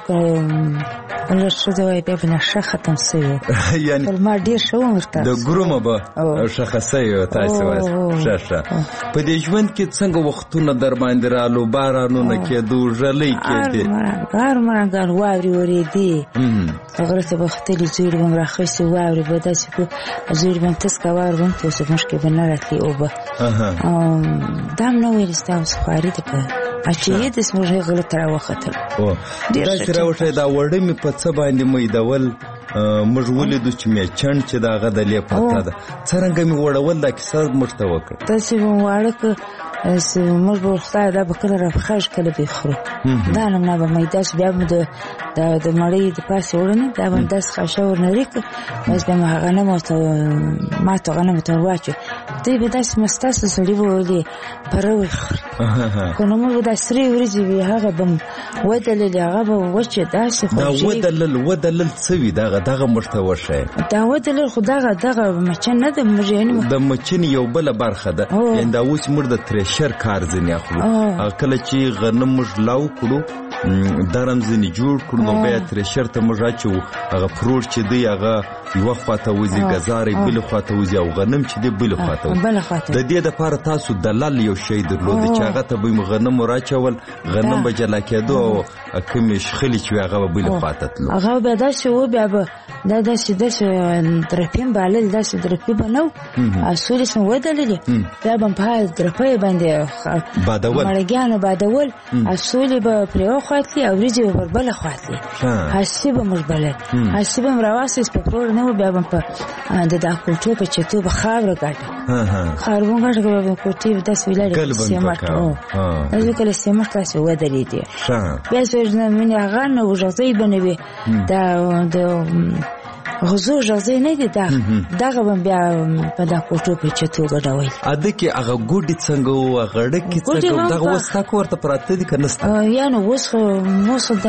لږ ښه دی وایي بیا به نشه ختم سوي خپل ما ډېر ښه عمر تېر د ګرومه به ښخه سوي وه تاسې وایاست. ښه ښه په دې ژوند کې څنګه وختونه در باندې رالو بارانونه کېدو ژلۍ کېدې؟ هر مرنګان واورې ورېدې غره ته به ختلي زوړې به م راخیستې واورې به داسې کړو زوړې به م تسکه واورې به م توسه مونږ کې به نه راتلې اوبه دا م نه ویلې ستا اوس خواري ده که اچې د زموږ غله ته راوختل. داسې راوښیه دا وړه مې په څه باندې میدول موږ ولیدو چې میچڼ چې د هغه دلې پرته ده څرنګه مې وړول دا کیسه موږ ته وکړه. داسې به م واړه که موږ به ورخدای دا به کله راپخېږي کله به یې خورو دا نمونه به مې داسې بیا به د مړۍ د پاسې وړنې دا به م داسې خاشه ورنري کړه بس بیا م غنم ورته ماتو غنمو ته ور واچوي دوی به داسې مستاسې سړي به ویلې پره وخوري که نو موږ به دا سرې وریجې وي هغه به م ودللې هغه به وچې داسې دا ودلل ودلل څه وي دغه دغه موږ ته وښیه. دا ودلل خو دغه دغه مچن نه ده موږ یعنې د مچن یو بله برخه ده یعنې دا اوس موږ د ترېشر کار ځینې اخلو هغه کله چې غنم موږ لاو کړو درم ځینې جوړ کړو نو بیا ترېشر ته موږ اچوو هغه فروټ چې دی هغه یوه خوا ته وځي ګزارې بلې خوا ته وځي او غنم چې دی بلې خوا ته وځي. د دې دپاره تاسو دلل یو شی درلود چې هغه ته به م غنم ور اچول غنم به جلا کېدو او کومې شخلې چې وي هغه به بلې خوا ته تلو هغه بیا داسې و بیا به دا داسې داسې درپې م بالل داسې درپې به نه و اصولې سم ودللې بیا به م په هغه درپۍ باندې بادول مړګیانو بادول اصولې به پرې وخواتلې او وریجې به پر بله خواتلې هسې به موږ بلل هسې به م راواخیست په پروړ نه و بیا به م په د دا کوټو په چتو به خاوره ګاډه خاوره به م ګاډه بیا به م کوټې به داسې ولاړې سیمټ داسې کله سیمټ داسې ودرېدې بیا مینې هغه نه و غذۍ به نه وي دا د غزو غذۍ نه دي دغه به بیا په دا کوټو په چتو ګډول. اده کې هغه ګوډې څنګه و هغه ډکې څنګه و دغه اوس تا کور ته پراته دي که نسته؟ یعنې اوس خو اوس خو د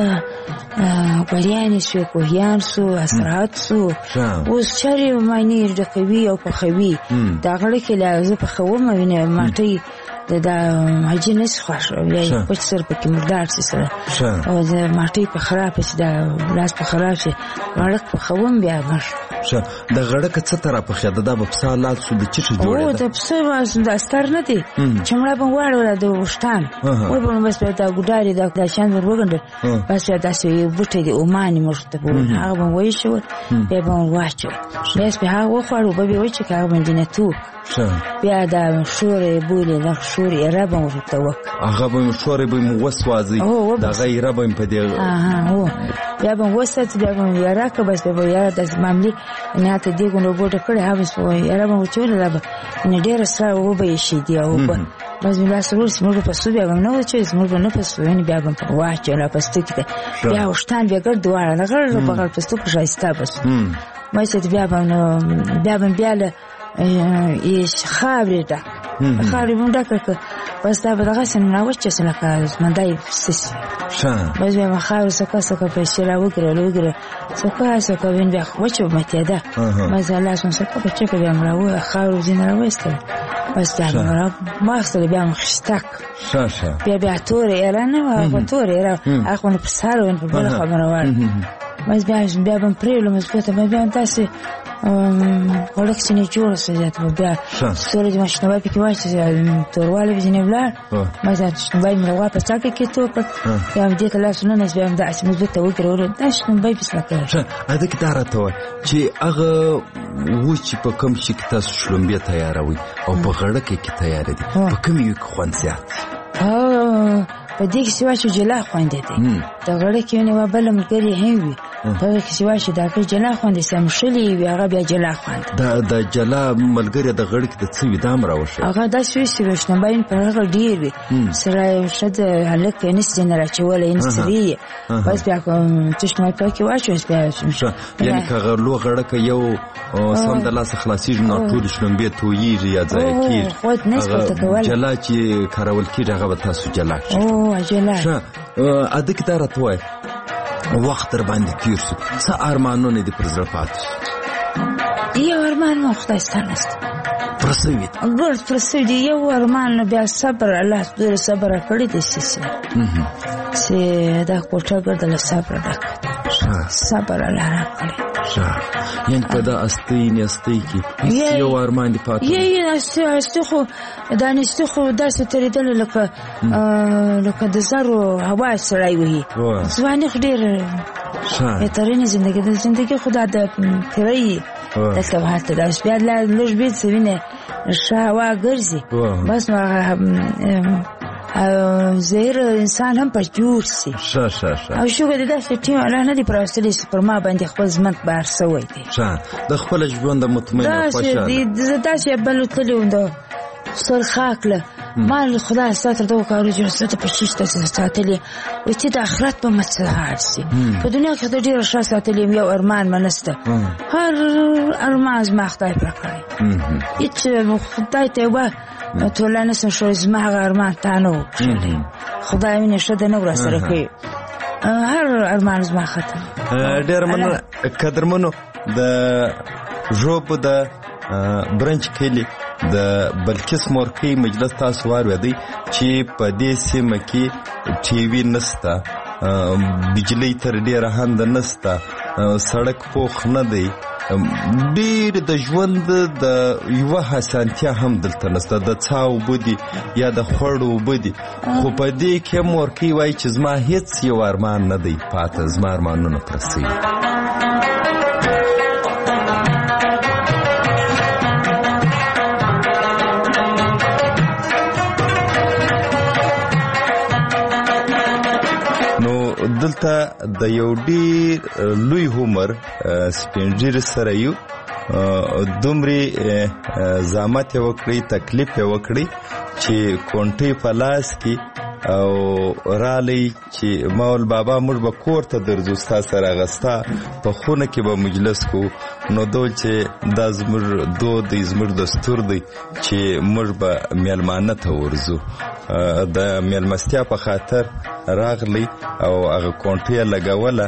ګلیانې سو کوهیان سو اسرات سو اوس چارې معنې ډکوي او پخوي د هغه ډکې لا زه پخوم وینې ماټۍ دا حاجي نس خوښ یا پچ سر پکې مردار سي سره او د ماټۍ په خراب شي دا لاس په خراب شي غړک په خوم بیا مر شه د غړک څه تر په خیاده دا په پسا لال سو د چټ جوړه او د پسه واس د استر نه دي چمړه په واړه د وشتان وای په بس دا ګډاري دا د شان ورغند بس دا سې بوټي دی او مانی مرته په هغه وای شو به به واچو بس به هغه خورو به وای چې هغه باندې نه تو بیا دا شورې بولې دا شورې رابه ورته وک هغه به شورې به مو وسوازي دا غیر رابه په دې اها هو بیا به وسات بیا به یاره که بس به یاره د معاملې نه ته دی ګونو بوټه کړه هغه سو یاره به چول رابه نه ډېر سره و به شي دی او بس بیا سرور سمور په سو بیا نو چې سمور نه په سو نه بیا به واچو لا پستو کې بیا وشتان بیا ګر دواره نه غر په غل پستو په شایسته بس ما چې بیا به نو بیا به بیا له ایش خاورې ده خاورې مونږ ډکه که بس دا به دغسې نه راوچېسې لکه زمندی سسي بس بیا به خاورې سکه سکه پیسې را وګرل وګرل سکه سکه وین بیا وچه به متېده بس لاس مو سکه په چکه بیا مې را خاورې ځینې را وایستل بس دا مې را واخیستل بیا مې خشتک بیا بیا تورې ایره نه وه هغه تورې ایره هغه خو مې په سر وین په بله خوا مې راوړ بس بیا بیا به مې پرېولم زه بیا بیا داسې غړک سینې جوړه سو زیات بیا سره د ماشینوای پکې واچې تورواله بزنې بلار ما زه شنوای مې واپس تاکي کې تو په یا دې کله سونه نه بیا د اسمه زه ته وګورم دا شنوای په سلکه ا دې کې دارته چې هغه و چې په کوم شي کې تاسو شلومبې تیاروي او په غړک کې تیار دي په کوم یو خوند زیات په دې کې سوا چې جلا خوند دي د غړک کې نه بل ملګری هم وي په دې کې سوا چې دا کې جلا خوند سم شلي وي هغه بیا جلا خوند دا د جلا ملګری د غړک د څه ودام راوشه هغه د سوي سوي شنباین په هغه ډیر وي سره شد هلک نه سن راچول نه سوي بس بیا کوم چې شنو په کې واچو بیا یعنی که لو غړک یو سم د لاس خلاصي نو ټول شلمبې تویږي یا ځای کې جلا چې کارول کېږي هغه تاسو جلا او جلا ا دې کې دا راته وخت در باندې تیر شو څه ارمانونه دي پر زړه پاتې یو ارمان مو خدای ستانست پرسوي ګور پرسوي دی یو ارمان بیا صبر الله دې صبر کړی دې سي سي دا کوټه ګرځل صبر وکړه صبر الله را کړی ښه یان په دا استي نه استي کې یو ارمان دی پاتې یی استي استي خو دا نشته خو دا ستریدل لکه لکه د زرو هوا سړی وي ځواني خډیر ښه ترېنه ژوندۍ د ژوندۍ خدا د تیرې د څه دا بیا لا لږ بیت سوینه شاوا ګرځي بس ما زهر انسان هم په جوړ سي ښه ښه ښه او شو د داسې ټیم الله نه دی پراستلی پر ما باندې خپل ځمک بار سوی دی ښه د خپل ژوند مطمئن خوشاله دا داسې بل تلوند سر خاکله مال خدای ستاسو ته کارو جوړ ستاسو په شیشته ساتلې او چې د آخرت په مسله سي په دنیا کې د ډیر شخص ساتلې یو ارمان منسته هر ارمان ما خدای پر کړی هیڅ خدای ته و ټولنه سم شو زما ارمان تانو خدای مې نشته نه ور سره کوي هر ارمان زما ختم ډیر من قدرمنو د ژوب د برنچ کلی د بلکیس مورکی مجلس تاسو واردی چې په دې سیمه کې ټي وي نستا بجلی تر ډیره هند نستا سړک پوخ نه دی ډیر د ژوند د یو حسانتیا هم دلته نسته د څاو بودی یا د خړو بودی خو په دې کې مورکی وای چې زما هیڅ یو ارمان نه دی پاته زما ارمانونه پرسي دلته د یو ډیر لوی عمر سپینجر سره یو دومره زحمت وکړي تکلیف وکړي چې کونټي په لاس کې او رالی چې مول بابا موږ به کور ته درځو ستا سره غستا په خونه کې به مجلس کو نو دوی چې د زمر دو د زمر دستور دی چې موږ به میلمانه ته ورځو د میلمستیا په خاطر راغلی او هغه کونټي لګوله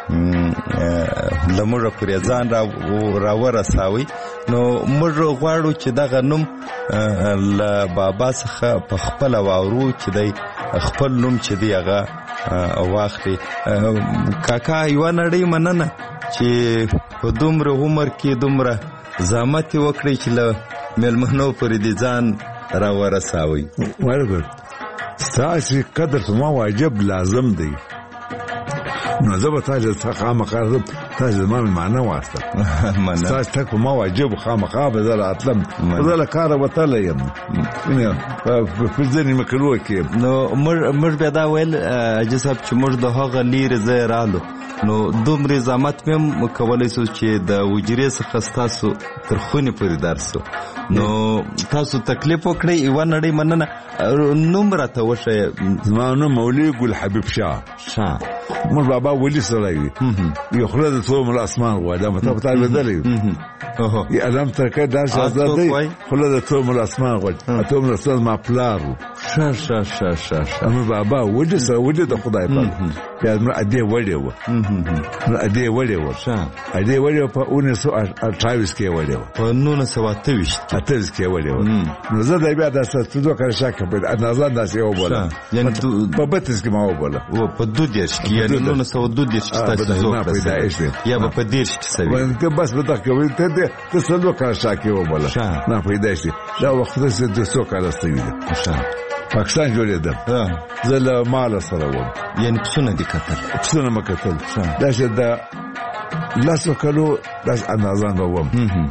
لمر پرې ځان را راورساوي نو موږ غواړو چې دغه نوم ل بابا څخه په خپل واورو چې دی خپل نوم چې دی هغه واخلي کاکا یو نړۍ مننه چې په دومره عمر کې دومره زحمت وکړي چې له مېلمنو پرې دي ځان راورساوي ورګر ستاسو قدر ما واجب لازم دی نو زه به تاسو ته خامخا تاسو ما معنا واسطه تاسو ته ما واجب خامخا به زه راتلم زه له کاره وتلی یم په ځینې مکلو کې نو موږ بیا دا ویل حاجي صاحب چې موږ د هغه لیرې ځای رالو نو دومره زحمت مې هم کولی شو چې د وجرې څخه ستاسو تر خونې پورې درسو نو تاسو تکلیف وکړئ یوه نړۍ مننه نوم راته وښیه زما نوم مولوي ګل حبیب شاه شاه موږ بابا ولي سړی وي یو خوله د څو مل اسمان غواړي دا مطلب ته بدلې یې علم ترکه دا شاهزاده دی خوله د څو مل اسمان غواړي ته مل اسمان ما پلار شه شه شه شه شه موږ بابا ولي سره ولي د خدای په بیا موږ ادي وړي و ادي وړي و شه ادي وړي په اونیس اټاویس کې وړي و په نونس اتویس اتویس کې وړي و نو زه دا بیا د ستاسو دوه کار شک په اندازه داسې و بوله یعنی په بتس کې ما و بوله و په دوه دیش کې یعنی نونس او دوه دیش تاسو ما پیدا ایشته یا به په دیرش کې سوي ته بس به دا کوي ته ته ته څلور کاله شاکې وبله نه پیدا شي دا وخت څه د څو کاله ستوي ده پاکستان جوړېده زه له مال سره وم یعنی پسونه دي کتل پسونه ما کتل دا چې د لاسو کلو داس اندازان به وم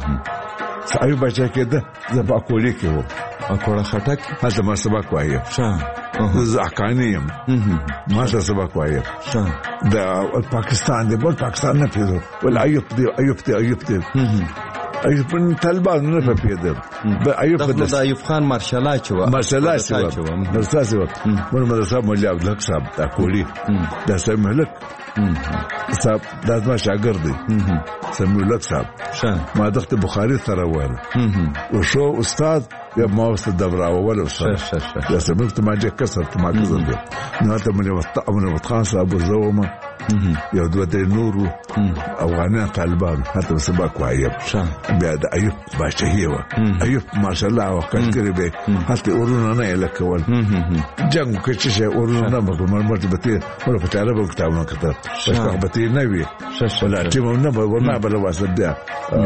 سایو بچا کېده زه په اکوړې کې وم اکوړه خټک هلته ما سبق وایم زه احکاني یم ما ته سبق وایم د پاکستان دی بل پاکستان نه پیژو ول ایوب دی ایوب دی ایوب دی ایوب په طالبان نه پیژو د ایوب د ایوب خان مارشالا چې و مارشالا چې و مارشالا چې و مر مدرسه مولا عبدالحق صاحب د کولی د سم ملک صاحب د ما شاګرد دی سم ملک صاحب ما دغه بخاری سره وایي او شو استاد یا ما واست دبراوه ولا استاد یا سمعت ما جاء كسرت ما كذب نهات من وقت من وقت خاص ابو زوما یو دوه درې نورو افغانان طالبان حتی سبق وایي بیا د ایوب باشهیه و ایوب ماشاءالله وکړ کړی به حتی ورونه نه لکول جنگ کې چې ورونه نه په مرمت به ته ور په تعرب کتابونه کتل په به ته نه وي ولا چې مو نه ورنه بل واسه بیا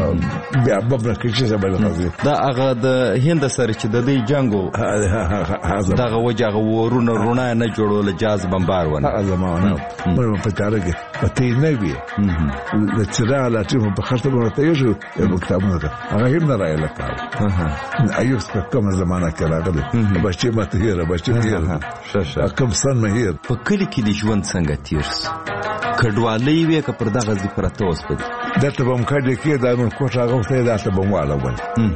بیا بابا کې چې زبل غوږی دا هغه د هند سره چې د دې جنگو دغه وجه ورونه رونه نه جوړول جاز بمبار ونه هغه زمانه مرمت په تعرب پته نه وي د چرا لا چې په خاطر ورته یو یو کتابونه هغه هم نه راځي لکه ایوب په کومه زمانہ کې راغلی بچي ماته هیر بچي هیر کوم سن مهیر په کلی کې د ژوند څنګه تیرس کډوالۍ وې که پر دغه ذکرته اوس په دته بم کډې کې دا نن کوټه غوښته دته بم والا ول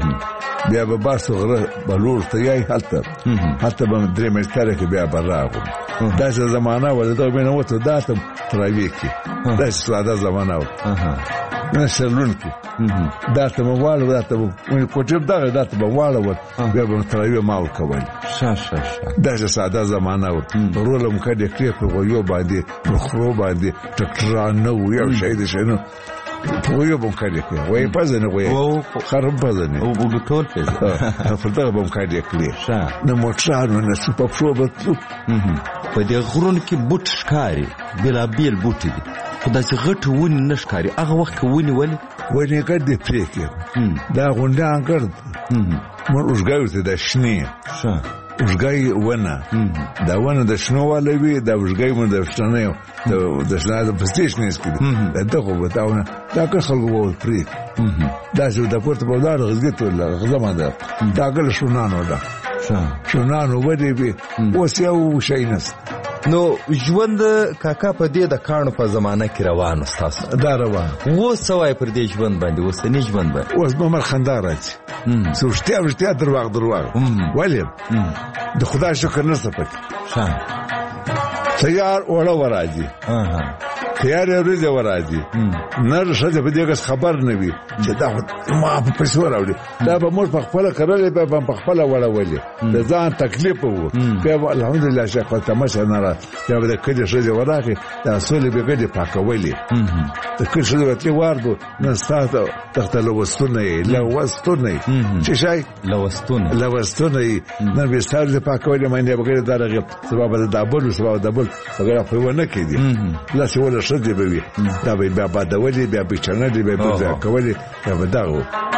بیا به باسو غره بلور ته یې حالت حتی به درې ملتاره کې بیا براغو دا زمانہ ولدا بینه وته داتم تراوی کې دا ساده زمانہ و نه سلون کې داته موال داته مو کوټه دغه داته موال و بیا به تراوی مال کول شا شا شا دا ساده زمانہ و رولم کډې کې په یو باندې مخرو باندې ټکرانه و یو شی دې شنو ویو بم کړی کې وای پزنه وای او خراب پزنه او بو ټول پزنه فلته بم کړی کې نو موټرانو نه سپپ شو بتلو په دې غرون کې بوت ښکاری بلا بیل بوت دي خدای چې غټ ونی نشکاری هغه وخت ونی ولې ونی کډې پرې کې دا غونډه انګرد مور اوسګایو ته د شنی ښه وژګای ونه دا ونه د شنو والي وي دا وژګای مون د شنو د شنو د پستیشن اسکې دا خو وتاونه دا که خلک وو پری دا چې د پورته په لار غزګت ولا غزما ده دا ګل شونانو ده شونانو ودی به اوس یو شي نس نو ژوند کاکا په دې د کانو په زمانہ کې روان استاد دا روان و سوای پر دې ژوند باندې اوس نه ژوند باندې اوس به مر خندارات سوشتیا ورتیا درواغ درواغ ولې د خدای شکر نه سپک شان تیار اوله ورادي تیار ورځ ورادي نر شته په دې خبر نه وي چې دا ما په پیسو راوړي دا به موږ په خپل کړل به په خپل وړولې د ځان تکلیف وو په الحمدلله شکر تماشه نه را بیا به کله شته ورغی دا سولې به کډه پاکولې د کله شته وتلی وارد نه ستاسو تخت لوستونه لوستونه چې شای لوستونه لوستونه نه به ستاسو پاکولې باندې به درغه سبب د دبل سبب دبل هغه په ونه کې دي لا څه ولا شدي به وي دا به بیا بعد ولې بیا به چنه دی به بیا کولې بیا به داو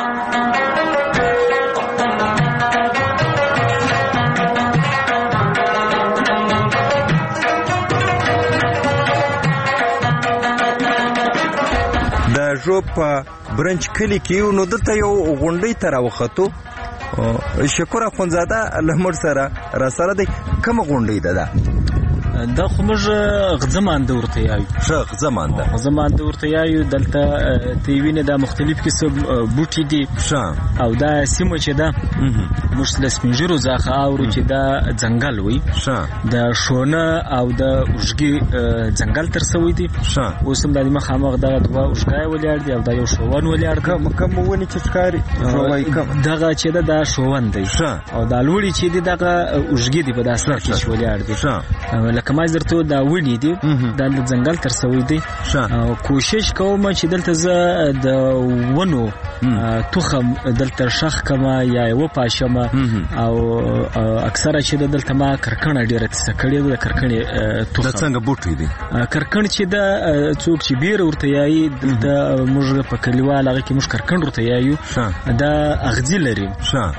د ژوب په برنچ کلی کې نو دته یو غونډې تر وختو شکر اخونزاده لمر سره را سره د کوم غونډې ده دا خو موږ غزمانده ورته یایو ښه غزمانده غزمانده ورته یایو دلته تیوینه د مختلف قسم بوټي دي ښه او دا سیمه چې ده موږ د سپینجرو ځخه اورو چې دا ځنګل وي ښه د شونه او د اوږګي ځنګل تر سوی دي ښه اوس هم د مخامخ دغه دوه اوږګای ولاړ دي او دا یو شوون ولاړ کوم کوم ونی چې ښکاری دغه چې ده دا شوون دی ښه او دا لوړی چې دی دغه اوږګي دی په داسره کې ولاړ دي ښه لکه ما درته دا ونی دي دا د ځنګل تر سوي دي کوشش کوم چې دلته زه د ونو تخم دلته شخ کما یا و پاشم او اکثره چې دلته ما کرکنه ډیره تسکړې د کرکنې تخم د څنګه بوټي دي کرکن چې دا څوک چې بیر ورته یایي د موږ په کلیوال هغه کې موږ کرکن ورته یایو دا اغزي لري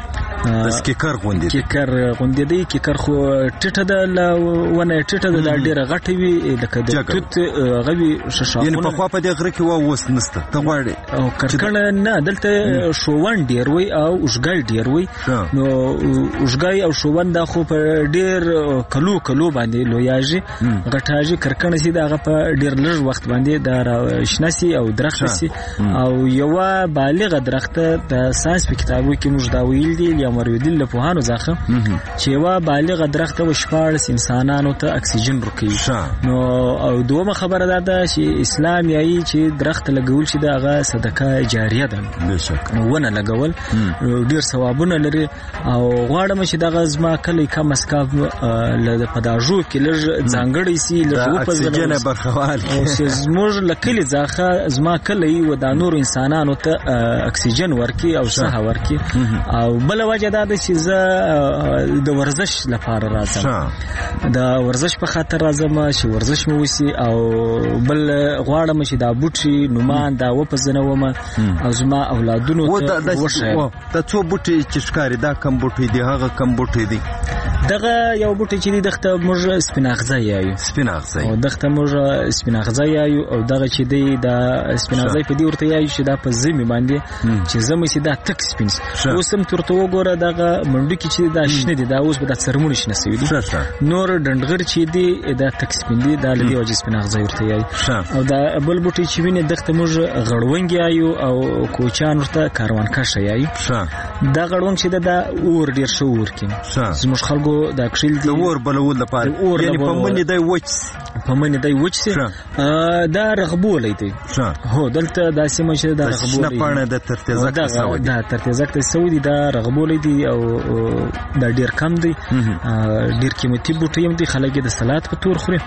د کیکر غوندې کیکر غوندې دی کیکر خو ټټه د ونه ټټه د ډیره غټه وي لکه د توت غوي ششا یعنی په خوا په دې غره کې و وس نسته ته غواړي او کرکنه نه دلته شوون ډیر وي او اوسګای ډیر وي نو اوسګای او شوون دا خو په ډیر کلو کلو باندې لویاږي غټاږي کرکنه سي دا په ډیر لږ وخت باندې دا شناسي او درخت سي او یو بالغ درخت د ساينس په کتابو کې موږ دا ویل دي یا مرویدل له پوهانو ځخه چې یو بالغ درخت و شپارس انسانانو ته اکسیجن ورکوي نو او دومره خبره ده چې اسلام یایي چې درخت لګول شي دغه صدقه جاریه ده بشک ونه لګول ډیر ثوابونه لري او غواړم چې دغه زما کلی کم اسکاف له پداژو کې لږ ځانګړی سي لږ په اکسیجن برخوال او زموږ لکلی ځخه زما کلی و د نور انسانانو ته اکسیجن ورکي او صحه ورکي او بل وجه دا چې زه د ورزش لپاره راځم د ورزش په خاطر راځم چې ورزش مو وسی او بل غواړم چې دا بوټي نومان دا و په زنوم او زما اولادونو ته وشه دا څو بوټي چې ښکاری دا کم بوټي دي هغه کم بوټي دي دغه یو بوټي چې دغه موږ سپیناغزه یایو سپیناغزه او دغه موږ سپیناغزه یایو او دغه چې دی دا سپیناغزه په دې ورته یایو چې دا په زمي باندې چې زمي سي دا تک سپینس اوسم ترته وګوره دغه منډو کې چې دا شنه دي دا اوس به د سرمون شنه سوي دي نور ډنډغر چې دی دا تک سپین دي دا لدی وجه سپیناغزه ورته یایو او دا بل بوټي چې ویني دغه موږ غړونګ یایو او کوچان ورته کاروان کاشه یایو دا غړونګ چې دا اور ډیر شو ورکین زموږ خلکو دا کښل دي اور بلول لپاره یعنی په منی دی وچ په منی دی وچ سي دا رغبولې دی هو دلته دا سیمه چې دا رغبولې نه پانه د ترتیزک تسوي دا ترتیزک تسوي دي دا رغبولې دي او دا ډیر کم دي ډیر قیمتي بوټي هم دي خلک د صلات په تور خوري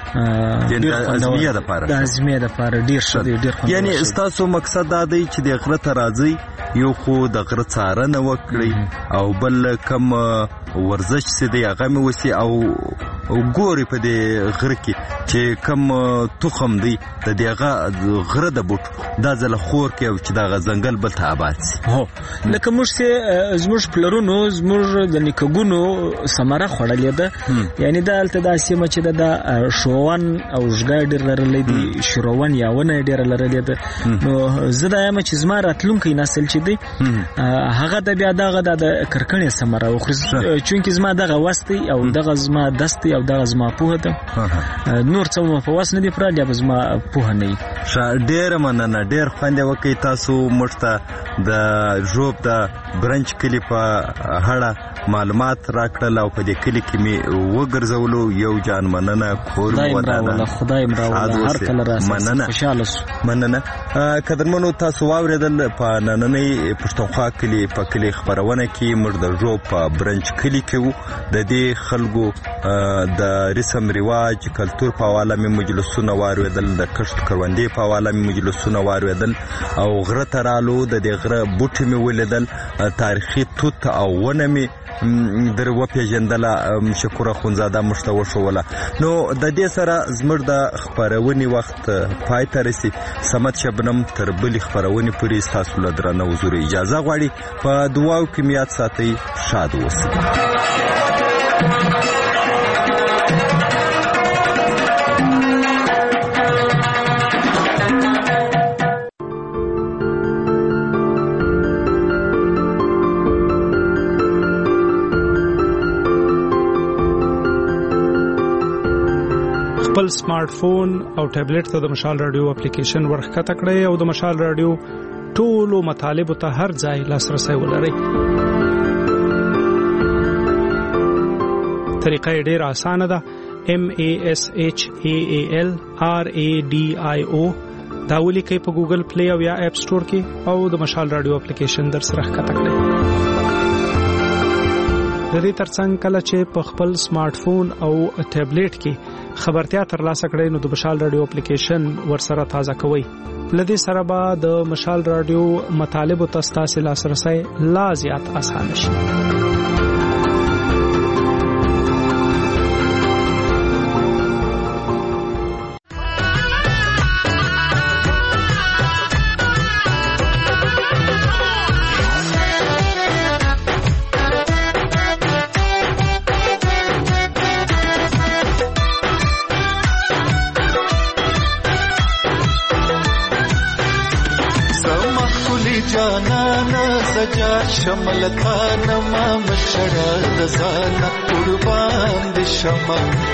د ازمیه د پاره د ازمیه د پاره ډیر ښه دي ډیر خوند یعنی استاسو مقصد دا دی چې د غره ته راځي یو خو د غره څارنه وکړي او بل کم ورزش سي دی هغه مې وسی او ګوري په دې غره کې چې کم تخم دی د دغه غره د بوټ دا ځل خور کې او چې دا ځنګل بل ته آباد سي هو لکه موږ سه زموږ پلرونو زموږ د نکګونو سمره خړلې ده یعنی دا الته د سیمه چې د شوون او ژګا ډیر لرلې دي شروون یا ونه ډیر لرلې ده نو زه دا یم چې زما راتلونکي نسل چې دی هغه د بیا دغه د کرکنې سمره خو چونکی زما دغه وستي او دغه زما دستي او دغه زما په ده نور څه په واس نه دی پر دی زما په نه ډیر مننه ډیر خوند وکي تاسو مشته د جوب د برنچ کلی په هړه معلومات راکړل او په دې کلی کې می وګرځولو یو جان مننه کور ودانه خدای مراوله هر کله راځي خوشاله مننه قدرمنو تاسو واوریدل په نننۍ پښتونخوا کلی په کلی خبرونه کې مرده جوب په برنچ کلی کې د دې خلکو د رسم رواج کلچر په حواله می مجلسونه وارویدل د کشت کروندې په حواله می مجلسونه وارویدل او غره ترالو د دې غره بوټي می ولیدل تاریخي توت او ونه می در و پیژندله شکر خونزاده مشتو شوله نو د دې سره زمر د خبرونی وخت پای ته رسي سمت شبنم تر بل خبرونی پوری تاسو له درنه حضور اجازه غواړي په دعاو کې میات ساتي شاد اوسئ خپل سمارټ فون او ټابلیټ ته د مشال رادیو اپلیکیشن ورخکته کړئ او د مشال رادیو ټولو مطالب ته هر ځای لاسرسي ولرئ. طریقه ډېر اسانه ده. M A S H A A L R A D I O دا ولیکئ په ګوګل پلی او یا اپ سٹور کې او د مشال رادیو اپلیکیشن در سره ښکته کړئ. د دې ترڅنګ کله چې په خپل سمارټ فون او ټابلیټ کې خبرتیا ترلاسه کړئ نو د مشال رادیو اپلیکیشن ورسره تازه کوئ. لدې سره به د مشال رادیو مطالب او تاسو لاسرسي لا زیات آسان شي. شملتان ما مشړه د ځان قربان دي شمع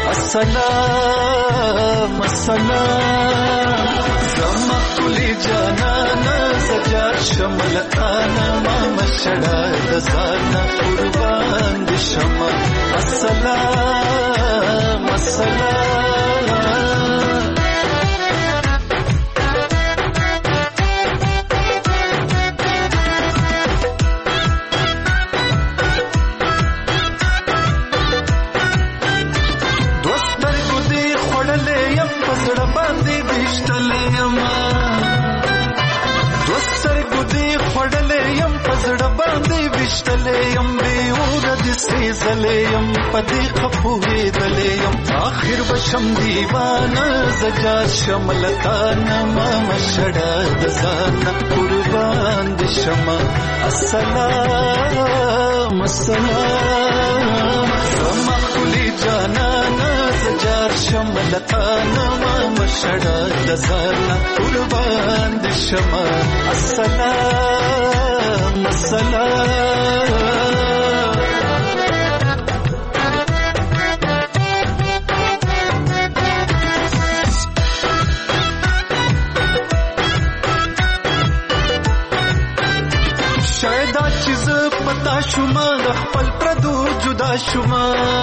السلام السلام زما کلی جانان سجا شملتان ما مشړه د ځان قربان دي شمع السلام السلام یم بیور د سیزلیم پدې خپوې دلیم اخر بشم دیوانه زجا شملتان ما مشړه د ځان قربان دي شمع السلام السلام زما کلی جانان زجا شملتان ما مشړه د ځان قربان دي شمع السلام السلام شما د خپل پردو جدا شما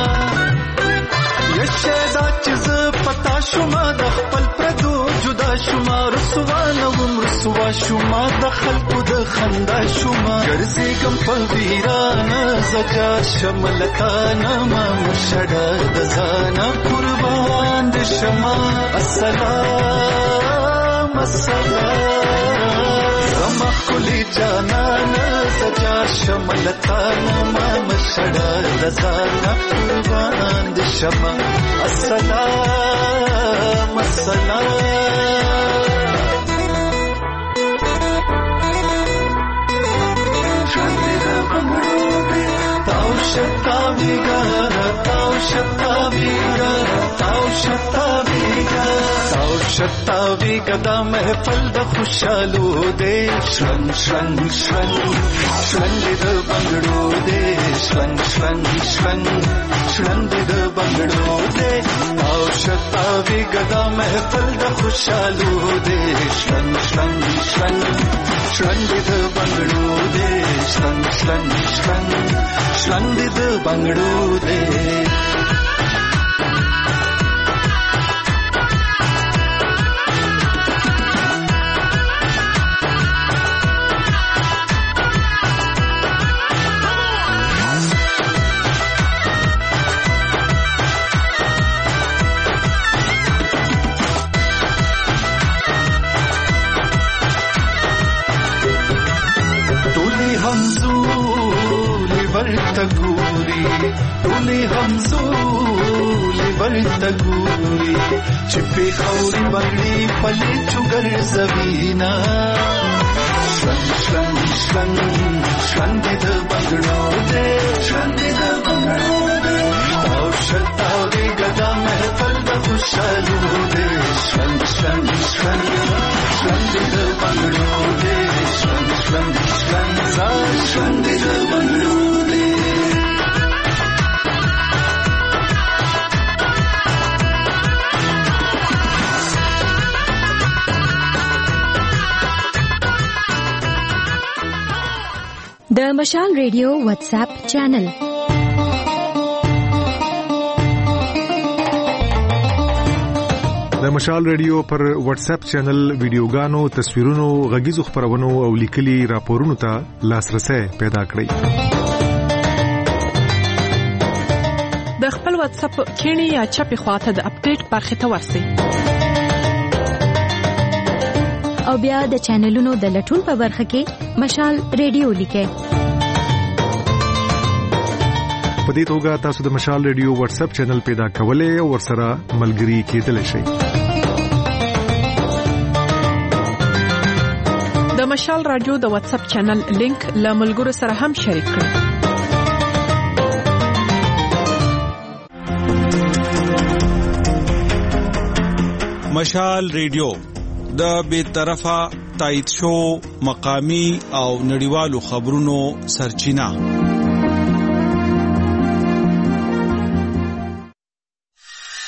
یشدا چیز پتا شما د خپل پردو جدا شما رسوا نوم رسوا شما د خلقو د خندا شما ګرځي کوم په ویرانه زجا شملتان ما مشړه د ځان قربان دي شما السلام السلام زما کلی جانان سجا شملتان ما مشړه د ځان قربان دي شمع السلام السلام تاو شتا ویګا تاو شتا ویګا تاو شتا ویګا تاو شتا ویګا د محفل د خوشالو دې شرنګ شرنګ شرنګ شرنګ د بنگړو دې شرنګ شرنګ شرنګ شرنګ د بنگړو دې تاو شتا ویګا د محفل د خوشالو دې شرنګ شرنګ شرنګ شرنګ د بنگړو دې شرنګ شرنګ شرنګ شرنګ د بنگړو دې ګوري ټولې همزولې ورته ګوري چې په خوري باندې پلي چوغر زوینا شرنګ شرنګ شرنګ شرنګ د بنگړو دې شرنګ د بنگړو دې او شتا دې ګدا محفل د خوشالو دې شرنګ شرنګ شرنګ شرنګ د بنگړو دې شرنګ شرنګ شرنګ شرنګ د بنگړو د مشال ریډیو واتس اپ چینل د مشال ریډیو پر واتس اپ چینل ویډیوګانو تصویرونو غږیزو خبرونو او لیکلي راپورونو ته لاسرسي پیدا کړئ واتس اپ کینی یا چپی خواته د اپډیټ برخه ته ورسئ او بیا د چینلونو د لټون په برخه کې مشال ریډیو لیکه. په دې توګه تاسو د مشال ریډیو واتس اپ چینل پیدا کولای او ورسره ملګري کېدلی شئ. د مشال رادیو د واتس اپ چینل لینک له ملګرو سره هم شریک کړئ. مشال ریډیو د بیطرفه تایید شو مقامی او نړیوالو خبرونو سرچینه